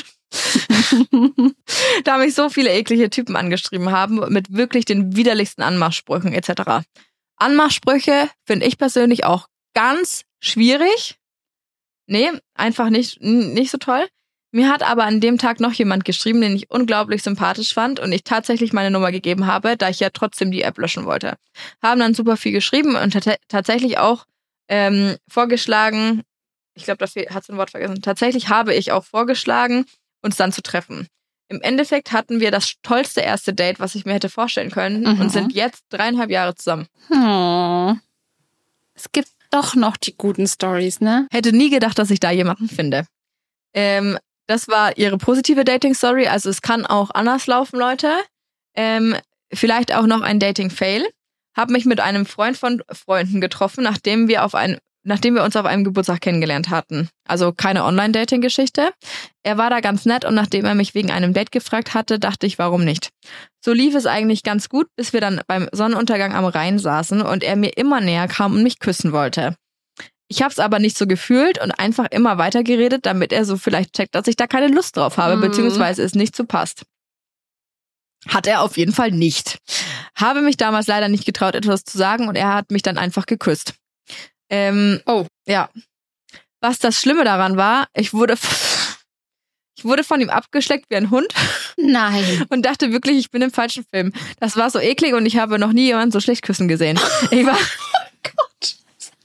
Da mich so viele eklige Typen angeschrieben haben, mit wirklich den widerlichsten Anmachsprüchen et cetera. Anmachsprüche finde ich persönlich auch ganz schwierig. Nee, einfach nicht, n- nicht so toll. Mir hat aber an dem Tag noch jemand geschrieben, den ich unglaublich sympathisch fand und ich tatsächlich meine Nummer gegeben habe, da ich ja trotzdem die App löschen wollte. Haben dann super viel geschrieben und tat- tatsächlich auch ähm, vorgeschlagen, ich glaube, dafür hat es ein Wort vergessen, tatsächlich habe ich auch vorgeschlagen, uns dann zu treffen. Im Endeffekt hatten wir das tollste erste Date, was ich mir hätte vorstellen können Mhm. und sind jetzt dreieinhalb Jahre zusammen. Hm. Es gibt doch noch die guten Stories, ne? Hätte nie gedacht, dass ich da jemanden finde. Ähm, das war ihre positive Dating-Story. Also es kann auch anders laufen, Leute. Ähm, vielleicht auch noch ein Dating-Fail. Hab mich mit einem Freund von Freunden getroffen, nachdem wir auf ein, nachdem wir uns auf einem Geburtstag kennengelernt hatten. Also keine Online-Dating-Geschichte. Er war da ganz nett und nachdem er mich wegen einem Date gefragt hatte, dachte ich, warum nicht. So lief es eigentlich ganz gut, bis wir dann beim Sonnenuntergang am Rhein saßen und er mir immer näher kam und mich küssen wollte. Ich hab's aber nicht so gefühlt und einfach immer weitergeredet, damit er so vielleicht checkt, dass ich da keine Lust drauf habe, Mhm. beziehungsweise es nicht so passt. Hat er auf jeden Fall nicht. Habe mich damals leider nicht getraut, etwas zu sagen und er hat mich dann einfach geküsst. Ähm, Oh. Ja. Was das Schlimme daran war, ich wurde, Ich wurde von ihm abgeschleckt wie ein Hund. Nein. Und dachte wirklich, ich bin im falschen Film. Das war so eklig und ich habe noch nie jemanden so schlecht küssen gesehen. Ich war... Oh Gott.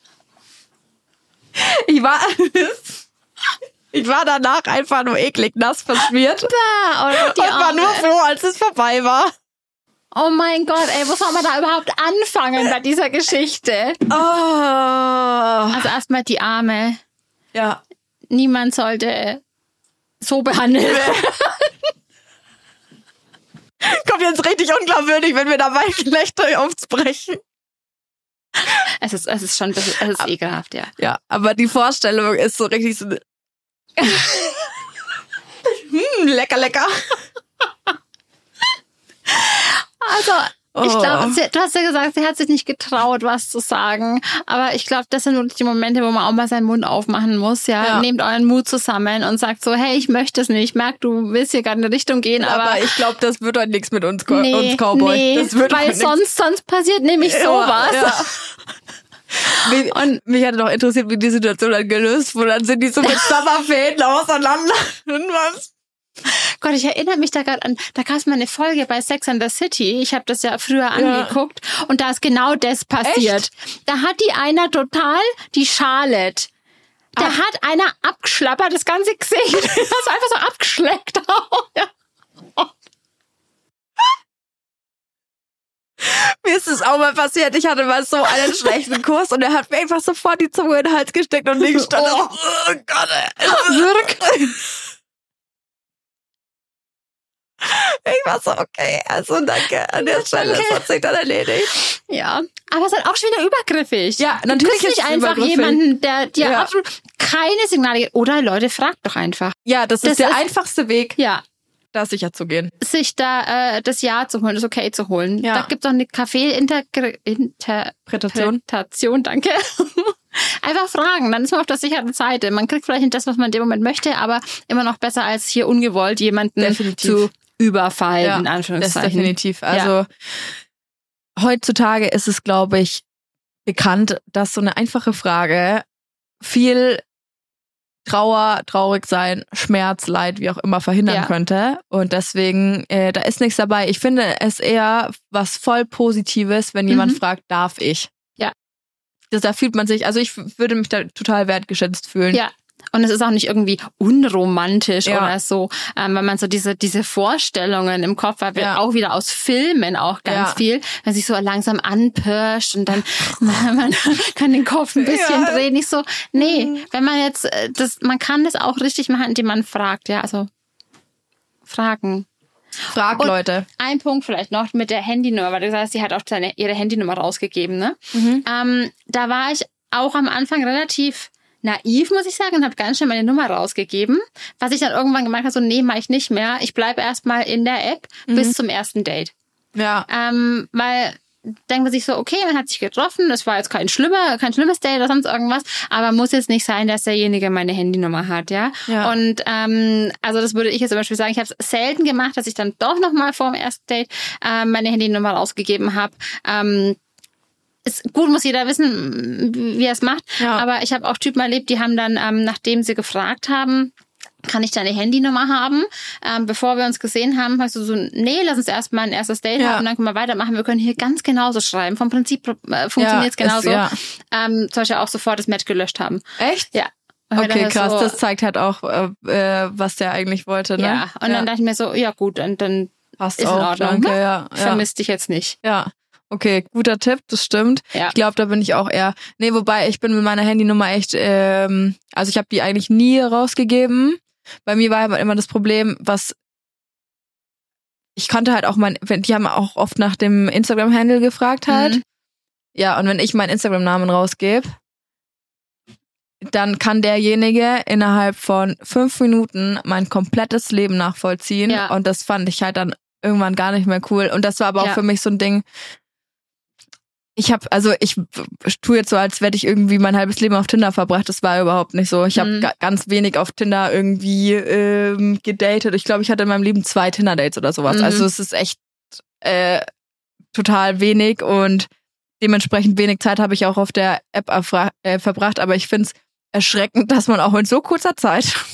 Ich war... Ich war danach einfach nur eklig nass verschmiert. Da, oh, die und war nur froh, als es vorbei war. Oh mein Gott, ey, wo soll man da überhaupt anfangen bei dieser Geschichte? Oh. Also erstmal die Arme. Ja. Niemand sollte so behandelt werden. Kommt jetzt richtig unglaubwürdig, wenn wir dabei Geschlechter aufsprechen. Es ist, es ist schon, es ist, es ist ekelhaft, ja. Ja, aber die Vorstellung ist so richtig so... hm, lecker, lecker. Also, ich Oh. glaube, du hast ja gesagt, sie hat sich nicht getraut, was zu sagen. Aber ich glaube, das sind wirklich die Momente, wo man auch mal seinen Mund aufmachen muss. Ja, Ja. Nehmt euren Mut zusammen und sagt so, hey, ich möchte es nicht. Ich merke, du willst hier gerade in eine Richtung gehen, aber, Aber ich glaube, das wird heute nichts mit uns, Co- nee, uns Cowboy. nee, Das wird weil heute sonst, sonst passiert nämlich Ja, sowas. ja. Mich, und mich hatte noch interessiert, wie die Situation dann gelöst wurde. Dann sind die so mit Sommerfäden auseinander. Und was? Gott, ich erinnere mich da gerade an, da gab es mal eine Folge bei Sex and the City. Ich habe das ja früher angeguckt und da ist genau das passiert. Echt? Da hat die einer total die Charlotte. Da Ach. hat einer abgeschlappert, das ganze Gesicht. Das ist einfach so abgeschleckt. Ja. Mir ist es auch mal passiert. Ich hatte mal so einen schlechten Kurs und er hat mir einfach sofort die Zunge in den Hals gesteckt und ich stand Oh. auf. Oh Gott, ey. Wirklich? Ich war so, okay, also danke an der Stelle. Danke. Das hat sich dann erledigt. Ja, aber es ist halt auch schon wieder übergriffig. Ja, Du natürlich küsst ist nicht es einfach übergriffig. jemanden, der dir Ja. absolut keine Signale gibt. Oder Leute, fragt doch einfach. Ja, das, Das ist der ist- einfachste Weg, Ja, da sicher zu gehen. sich da äh, das Ja zu holen, das Okay zu holen. Ja. Da gibt's auch eine Kaffee-Interpretation, Interpretation. danke. Einfach fragen, dann ist man auf der sicheren Seite. Man kriegt vielleicht nicht das, was man in dem Moment möchte, aber immer noch besser als hier ungewollt jemanden Definitiv. zu überfallen, in das Anführungszeichen. definitiv. Also heutzutage ist es, glaube ich, bekannt, dass so eine einfache Frage viel Trauer, traurig sein, Schmerz, Leid, wie auch immer verhindern Ja. könnte. Und deswegen, äh, da ist nichts dabei. Ich finde es eher was voll Positives, wenn jemand Mhm. fragt, darf ich? Ja. Das, da fühlt man sich, also ich f- würde mich da total wertgeschätzt fühlen. Ja. Und es ist auch nicht irgendwie unromantisch Ja. oder so, ähm, weil man so diese diese Vorstellungen im Kopf hat, Ja. auch wieder aus Filmen auch ganz Ja. viel, wenn sich so langsam anpirscht und dann man, man kann den Kopf ein bisschen Ja. drehen. Nicht so, nee, wenn man jetzt, äh, das, man kann das auch richtig machen, indem man fragt, ja, also fragen. Frag Und Leute. Ein Punkt vielleicht noch mit der Handynummer, weil du sagst, sie hat auch seine, ihre Handynummer rausgegeben, ne? Mhm. Ähm, da war ich auch am Anfang relativ naiv, muss ich sagen, und habe ganz schnell meine Nummer rausgegeben. Was ich dann irgendwann gemerkt habe, so nee, mache ich nicht mehr. Ich bleibe erstmal in der App Mhm. bis zum ersten Date. Ja. Ähm, weil denkt man sich so, okay, man hat sich getroffen, das war jetzt kein schlimmer, kein schlimmes Date oder sonst irgendwas, aber muss jetzt nicht sein, dass derjenige meine Handynummer hat, ja. Ja. Und ähm, also das würde ich jetzt zum Beispiel sagen, ich habe es selten gemacht, dass ich dann doch nochmal vor dem ersten Date ähm, meine Handynummer rausgegeben habe. Ähm, ist gut, muss jeder wissen, wie er es macht. Ja. Aber ich habe auch Typen erlebt, die haben dann, ähm, nachdem sie gefragt haben, kann ich deine Handynummer haben? Ähm, bevor wir uns gesehen haben, hast du so, nee, lass uns erstmal ein erstes Date Ja. haben und dann können wir weitermachen. Wir können hier ganz genauso schreiben. Vom Prinzip äh, funktioniert es Ja, ist- genauso. ja. Ähm, zum Beispiel auch sofort das Match gelöscht haben. Echt? Ja. Und wir Okay, dann krass. so, Das zeigt halt auch, äh, äh, was der eigentlich wollte, ne? ja. Und dann dachte ich mir so, ja gut, dann, dann passt ist in auch. Ordnung, Danke, ne? ja. Ja. vermisst dich jetzt nicht. Ja. Okay, guter Tipp, das stimmt. Ja. Ich glaube, da bin ich auch eher. Nee, wobei ich bin mit meiner Handynummer echt, ähm, also ich habe die eigentlich nie rausgegeben. Bei mir war immer das Problem, was ich konnte halt auch mein, wenn- die haben auch oft nach dem Instagram-Handle gefragt halt. Mhm. Ja, und wenn ich meinen Instagram-Namen rausgebe, dann kann derjenige innerhalb von fünf Minuten mein komplettes Leben nachvollziehen. Ja. Und das fand ich halt dann irgendwann gar nicht mehr cool. Und das war aber auch Ja. für mich so ein Ding. Ich habe, also ich tue jetzt so, als hätte ich irgendwie mein halbes Leben auf Tinder verbracht. Das war überhaupt nicht so. Ich habe Mhm. ga- ganz wenig auf Tinder irgendwie ähm, gedatet. Ich glaube, ich hatte in meinem Leben zwei Tinder-Dates oder sowas. Mhm. Also es ist echt äh, total wenig und dementsprechend wenig Zeit habe ich auch auf der App erfra- äh, verbracht. Aber ich finde es erschreckend, dass man auch in so kurzer Zeit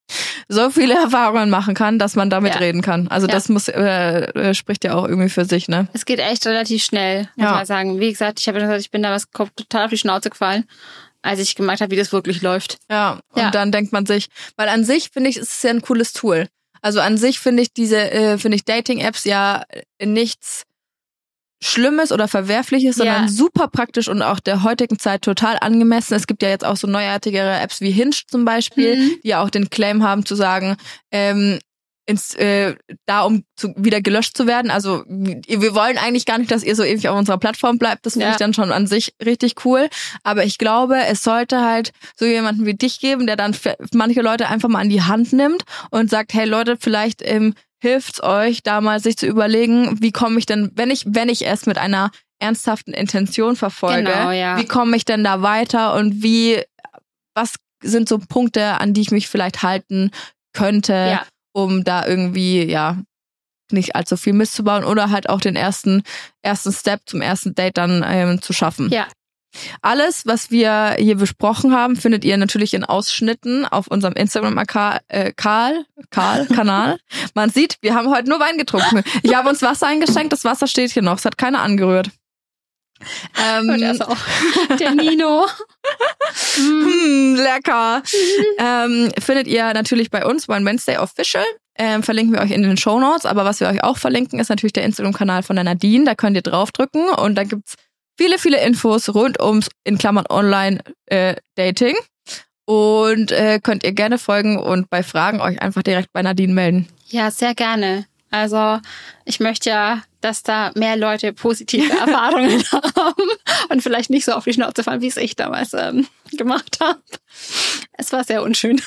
so viele Erfahrungen machen kann, dass man damit Ja. reden kann. Also Ja. das muss äh, spricht ja auch irgendwie für sich, ne? Es geht echt relativ schnell, muss Ja. man sagen. Wie gesagt, ich habe ja gesagt, ich bin da was total auf die Schnauze gefallen, als ich gemerkt habe, wie das wirklich läuft. Ja, und Ja. dann denkt man sich, weil an sich finde ich, ist es ja ein cooles Tool. Also an sich finde ich diese, äh, finde ich Dating-Apps ja nichts Schlimmes oder Verwerfliches, sondern Ja. super praktisch und auch der heutigen Zeit total angemessen. Es gibt ja jetzt auch so neuartigere Apps wie Hinge zum Beispiel, Mhm. die ja auch den Claim haben zu sagen, ähm, ins, äh, da um zu, wieder gelöscht zu werden. Also wir wir wollen eigentlich gar nicht, dass ihr so ewig auf unserer Plattform bleibt. Das finde Ja. ich dann schon an sich richtig cool. Aber ich glaube, es sollte halt so jemanden wie dich geben, der dann für manche Leute einfach mal an die Hand nimmt und sagt, hey Leute, vielleicht ähm, hilft's euch, da mal sich zu überlegen, wie komme ich denn, wenn ich, wenn ich es mit einer ernsthaften Intention verfolge, Genau, ja. wie komme ich denn da weiter und wie, was sind so Punkte, an die ich mich vielleicht halten könnte, Ja. um da irgendwie, ja, nicht allzu viel Mist zu bauen oder halt auch den ersten, ersten Step zum ersten Date dann ähm, zu schaffen. Ja. Alles, was wir hier besprochen haben, findet ihr natürlich in Ausschnitten auf unserem Instagram-Kanal. Äh, Karl, Karl, Kanal. Man sieht, wir haben heute nur Wein getrunken. Ich habe uns Wasser eingeschenkt, das Wasser steht hier noch. Es hat keiner angerührt. Ähm, Und er ist auch der Nino. hm, lecker. ähm, findet ihr natürlich bei uns, One Wednesday Official. Ähm, verlinken wir euch in den Shownotes. Aber was wir euch auch verlinken, ist natürlich der Instagram-Kanal von der Nadine. Da könnt ihr draufdrücken und da gibt's viele, viele Infos rund ums, in Klammern, Online-Dating. Und äh, könnt ihr gerne folgen und bei Fragen euch einfach direkt bei Nadine melden. Ja, sehr gerne. Also ich möchte ja, dass da mehr Leute positive Erfahrungen haben und vielleicht nicht so auf die Schnauze fallen, wie es ich damals ähm, gemacht habe. Es war sehr unschön.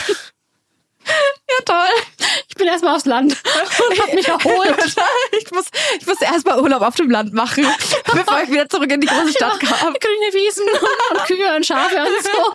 Ja, toll. Ich bin erstmal aufs Land und hab mich erholt. Ich muss, ich muss erstmal Urlaub auf dem Land machen, bevor ich wieder zurück in die große Stadt kam. Grüne Wiesen und Kühe und Schafe und so.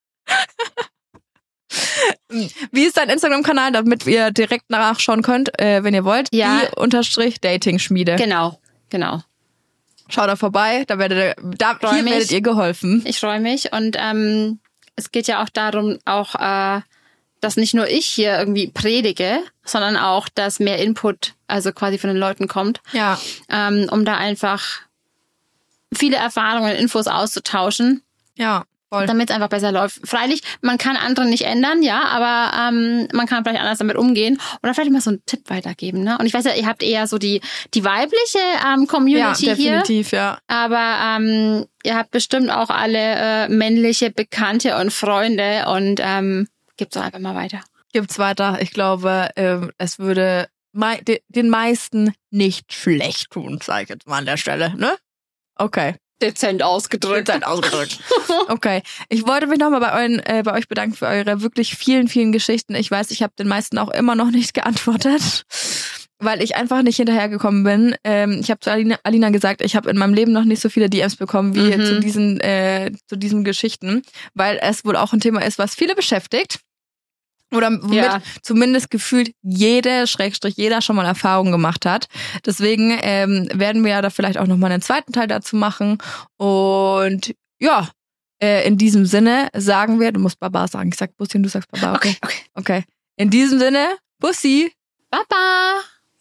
Wie ist dein Instagram-Kanal, damit ihr direkt nachschauen könnt, äh, wenn ihr wollt? Ja. Die unterstrich Dating-Schmiede. Genau, genau. Schaut da vorbei, da werdet ihr, da, Freu hier mich. werdet ihr geholfen. Ich freue mich und ähm, es geht ja auch darum, auch, äh, dass nicht nur ich hier irgendwie predige, sondern auch, dass mehr Input, also quasi von den Leuten kommt, Ja. ähm, um da einfach viele Erfahrungen und Infos auszutauschen, Ja, voll. damit es einfach besser läuft. Freilich, man kann andere nicht ändern, ja, aber ähm, man kann vielleicht anders damit umgehen oder vielleicht mal so einen Tipp weitergeben. Ne? Und ich weiß ja, ihr habt eher so die die weibliche ähm, Ja, Community hier, definitiv, ja. aber ähm, ihr habt bestimmt auch alle äh, männliche Bekannte und Freunde und ähm, gebt doch einfach mal weiter. Gibt's weiter. Ich glaube, ähm, es würde mei de den meisten nicht schlecht tun, sage ich jetzt mal an der Stelle, ne? Okay. Dezent ausgedrückt. Dezent ausgedrückt. Okay. Ich wollte mich nochmal bei, euren, äh, bei euch bedanken für eure wirklich vielen, vielen Geschichten. Ich weiß, ich habe den meisten auch immer noch nicht geantwortet, weil ich einfach nicht hinterhergekommen bin. Ähm, ich habe zu Alina, Alina gesagt, ich habe in meinem Leben noch nicht so viele D Ms bekommen wie Mhm. zu diesen äh, zu diesen Geschichten, weil es wohl auch ein Thema ist, was viele beschäftigt. Oder womit Ja. zumindest gefühlt jede, Schrägstrich jeder schon mal Erfahrung gemacht hat. Deswegen ähm, werden wir ja da vielleicht auch nochmal einen zweiten Teil dazu machen. Und ja, äh, in diesem Sinne sagen wir, du musst Baba sagen. Ich sag Bussi und du sagst Baba. Okay. Okay, okay. Okay. In diesem Sinne, Bussi. Baba!